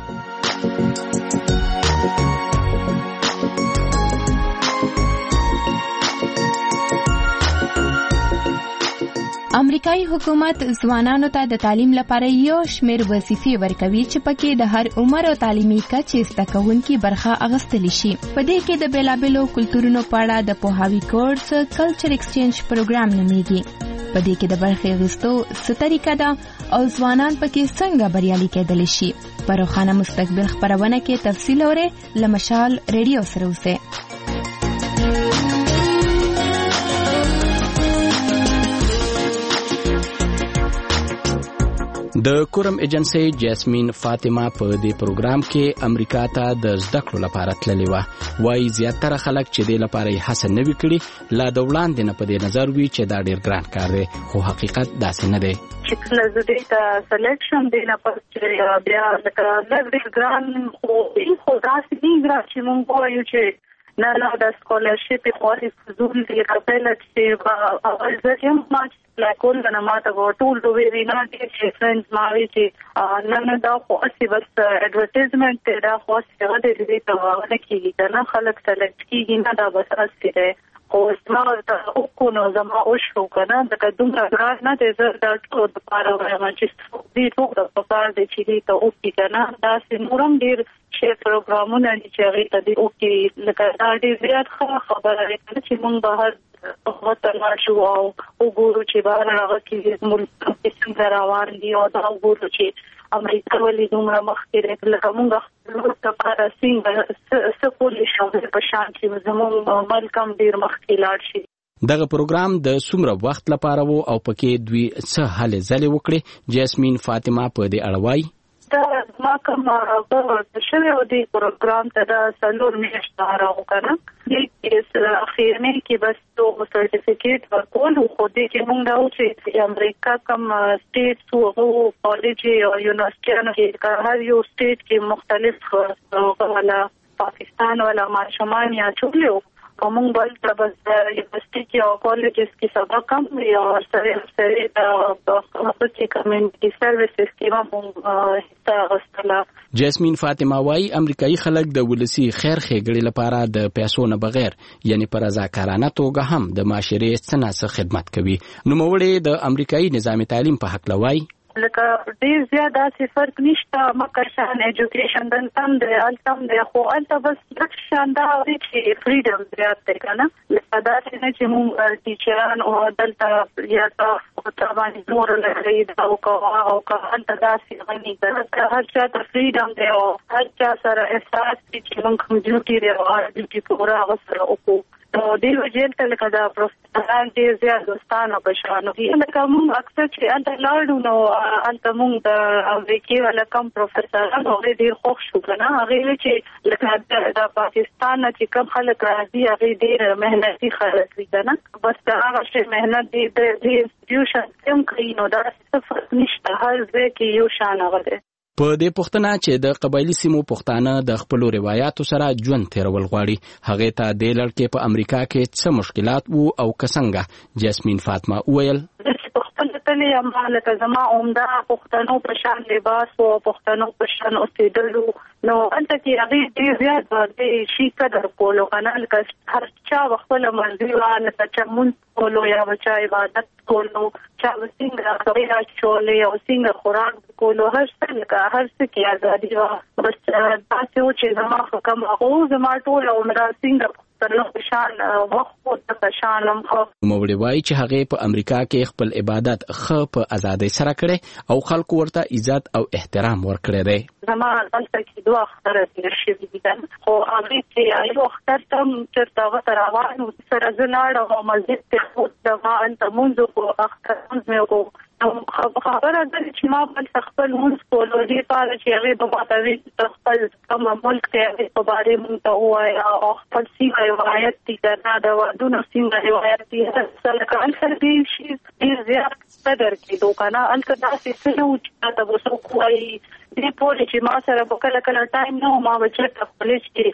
امریکایي حکومت ځوانانو ته د تعلیم لپاره یو شمېر وظیفې ورکوي چې پکې د هر عمر او تعلیمي کچې زده کوونکي برخه اخیستلی شي. په دې کې د بیلابیلو کلتورونو په اړه د پوهاوي کورس کلچر ایکسچینج پروګرام نومیږي. په دې کې د برخې اخیستو څه طریقه ده او ځوانان پکې څنګه بریالي کېدلی شي. په روښانه مستقبل خپرونه کې تفصیل اورئ. له مشال ریډیو سره اوسئ. د کورم ایجنسی جاسمین فاطمه په دې پروګرام کې امریکا ته د زده کړو لپاره تللی و. وايي زیاتره خلک چې دې لپاره یې هڅه نه وي کړې لا د وړاندې نه په دې نظر وي چې دا ډېر ګران کار دی خو حقیقت داسې نه دی. چې کله زه دې ته سلیکشن دی نه پس چې بیا لکه ډېر ګران خو خو داسې دی ګران چې مونږ وایو چې نه نه د سکولرشپ خوري فزول دی کپل چې اول ځکه ما چې کول نه ماته ټول دوی وینا دي چې فرندز ما وی چې نه نه دا خو اسی بس اډورټایزمنت دا خو څه د دې ته ونه کیږي نه خلک سلیکټ کیږي نه دا بس اسی دی خو ما ته او کو نو زما او شو کنه دا دومره ګران نه دی زه دا ټول په اړه وایم چې دې ټول په اړه د چي ته او کی کنه دا سمورم ډیر چې پروګرامونه چې هغه ته دی او کی لکه دا ډیر زیات خبره ده چې مونږ بهر وخت لا شو او وګورو چې بهر هغه کې ملک څنګه روان دي او دا وګورو چې امریکا ولې دومره مخکې ده لکه مونږ خپل لپاره څنګه څه کولی شو په شان چې زموږ ملک هم ډیر مخکې لاړ شي. دغه پروګرام د څومره وخت لپاره وو او پکې دوی څه هلې ځلې وکړې؟ جاسمین فاطمه په دې اړه وایي دا ما کوم راغله شوی او دې پروګرام ته دا څلور میاشتې راغله دې اخیرنه کې بس تو سرټیفیکیټ ورکول خو دې کې موږ دا چې امریکا کوم سټیټ او کالج او یونیورسيټي کې هر یو سټیټ کې مختلف ولا پاکستان ولا ماشومان یا چولې کومون بل تبز یونیورسيټي کې او کالجز کې سبق هم یا سره سره د خصوصي کمیونټي سرویسز کې هم حصہ غوښتله. جاسمین فاطمه وايي امریکایي خلک د ولسی خیر ښېګړې لپاره د پیسو نه بغیر یعنی پر رضاکارانه توګه هم د معاشرې څخه خدمت کوي. نوموړی د امریکایي نظام تعلیم په حق لوي لکه ډیر زیاده څه فرق نشته مکه شان ایجوکیشن دلته د التم د خو الته بس د شاندار چې فریډم زیات دی کنه لکه دا چې موږ ټیچران او دلته یا تاسو ته باندې نور لري دا او کا او کا الته داسې غني ده هر چا ته فریډم دی او هر چا سره احساس چې موږ کوم ډیوټي دی او ډیوټي پورا غوښتل او نو دیو جیل ته لکه دا پروفیسوران ډیر زیات دوستانو په شانو دي لکه موږ اکثر چې الته لاړو نو الته موږ د امریکای ولا کم پروفیسوران هغه ډیر خوښ شو کنه هغه چې لکه د پاکستان چې کم خلک راځي هغه ډیر مهنتي خلک دي کنه بس دا هغه چې مهنت دي د انسټیټیوشن څنګه کوي نو دا څه نشته هر ځای کې یو شان هغه په دې پښتنه چې د قبایلی سیمو پښتانه د خپل روایتو سره ژوند تیرول غواړي هغه ته د لړکې په امریکا کې څه مشکلات وو او څنګه جاسمین فاطمه وویل پښتنه کتلې اما لکه زما عمده پښتنو په شان لباس او پښتنو په شان اوسېدلو نو انته کې هغه ډېر زیات د شي قدر کولو کنه لکه هر چا خپل مرزي وانه چې مونږ کولو یا بچا عبادت کولو چا څنګه غوړا چولې او څنګه خوراک کولو هر څه لکه هر څه کې ازادي و بس تاسو چې زما حکم او زما ټول عمر څنګه ترلو شان وخت د شانم خو موړي وای چې هغه په امریکا کې خپل عبادت خ په ازادۍ سره کړي او خلکو ورته عزت او احترام ورکړي دي زما دلته کې دوه اختر دي شي دي خو هغه چې یو اختر تم چرته غته روانو سره زلاړ او مسجد ته خو دا انت منځ کو اختر مې کو خبره ده چې ما بل خپل مونږ کولو دي پاره چې هغه په ماته خپل کوم ملک ته په باره مونږ ته وایي او خپل څنګه روایت دي کنه دا ودونه څنګه روایت دي هڅه کول سره شي ډیر زیات قدر کې دوکانه الکه داسې څه نو چې تاسو وسو کوی دې پوره چې ما سره په کله کله ټایم نو ما وچته خپل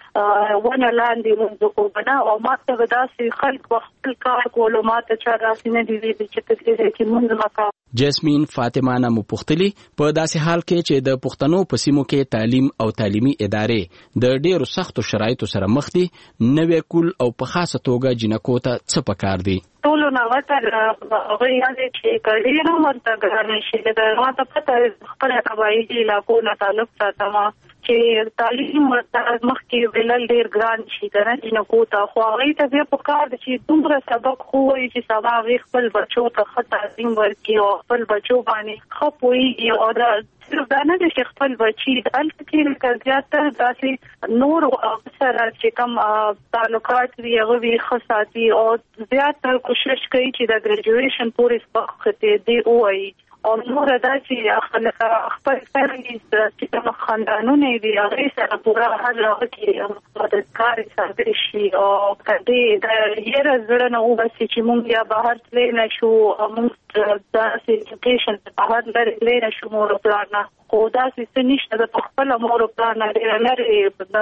چې ونه لاندې مونږ کو بنا او ما ته داسې خلک وخت کار کولو ما ته چا راسي نه دي چې ته چې مونږ ما جسمین فاطمه نامو پختلی په داسې حال کې چې د پښتنو په سیمو کې تعلیم او تعلیمي ادارې د ډېرو سختو شرایطو سره مخ دي نوې کول او په خاصه توګه جنکو ته څه پکار دي ټول نو وته هغه یاد چې کړي نو مرته ګرانه شي دا ما ته پته خپل قبایلی علاقو نه تعلق ساتما چې تعلیم ورته مخکې بلل ډیر ګران شي کنه جنکو ته خو هغه ته بیا پکار دي چې دومره سبق خو وي چې سبا وی خپل بچو ته خطا تعلیم ورکړي او خپل بچو باندې خپوي او دا صرف دا نه چې خپل بچي د الکترین کزيات داسې نور سره چې کوم تعلقات وی هغه وی خاصاتي او زیات کوشش کوي چې د ګریجویشن پورې سبق ته دی وایي او نور دا چې خپل فرهنګي چې کوم خاندانونه دي هغه سره پورا هر هغه کې مددګار ساتل شي او کدی دا یره زړه نه وبسي چې مونږ یا بهر تللی نشو مونږ د ایجوکیشن په بهر لري نشو مور پلان خو دا څه نشته د خپل مور پلان لري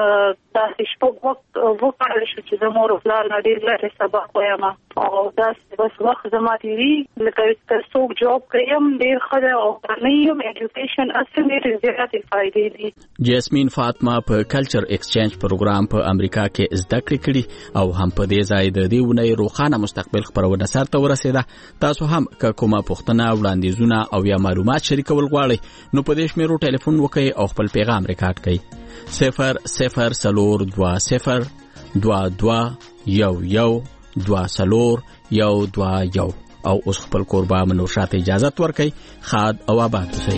دا شپږ وخت وکړل شو چې د مور پلان لري سبق وایم او دا بس وخت زما دی لکه تاسو جواب کوم ډیر خدای او پرنیم ایجوکیشن اصلي زیاتې فائدې دي جسمین فاطمه په کلچر ایکسچینج پروګرام په امریکا کې زده کړې کړې او هم په دې ځای د دې ونې روخانه مستقبل خبرونه سره ورسېده تاسو هم کومه پوښتنه وړاندیزونه او یا معلومات شریکول غواړئ نو په دې شمیرو ټلیفون وکړئ او خپل پیغام ریکارډ کړئ صفر صفر سلور دوا صفر دوا دوا یو یو دوا سلور یو دوا یو او اوس خپل قربا منوشات اجازه ورکړئ خاد او آباد اوسئ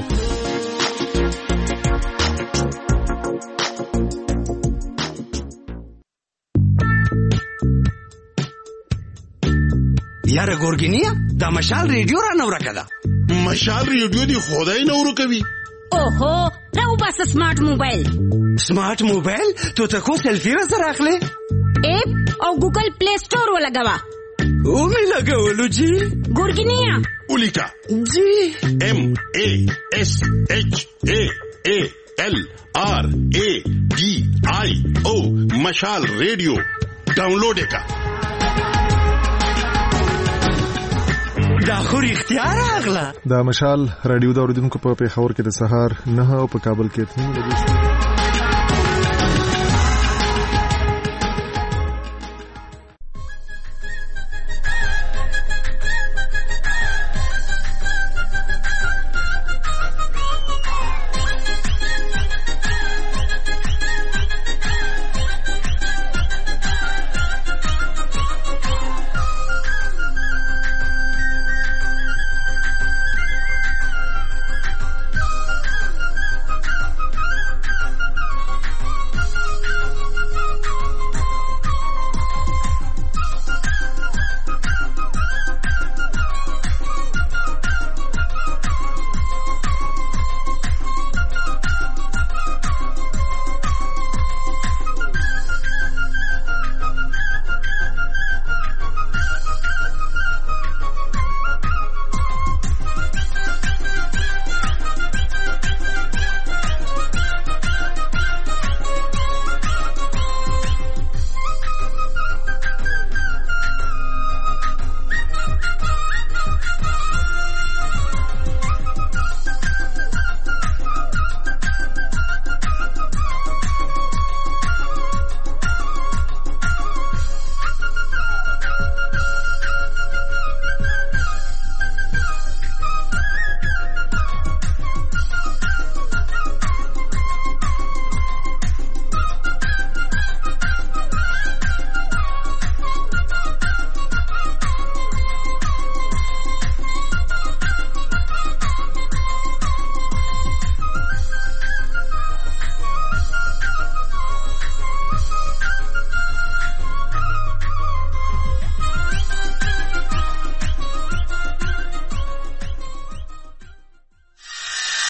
یاره ګورګینیا دا مشال ریډیو را نو راکړه مشال ریډیو دی خدای نو ورکوي اوهو راو بس سمارټ موبایل سمارټ موبایل ته ته کو سلفي را سره اخلي اپ او ګوګل پلی سٹور ولګوا او می لګولو جی ګورګینیا ولیکا جی ام ا اس اچ ا ا ال آر ا ډي آی او مشال ریډیو ډاونلوډ کا دا خو اختیار اغلا دا مشال رادیو د اوریدونکو په پیښور کې د سهار نه او په کابل کې اته نیمه بجې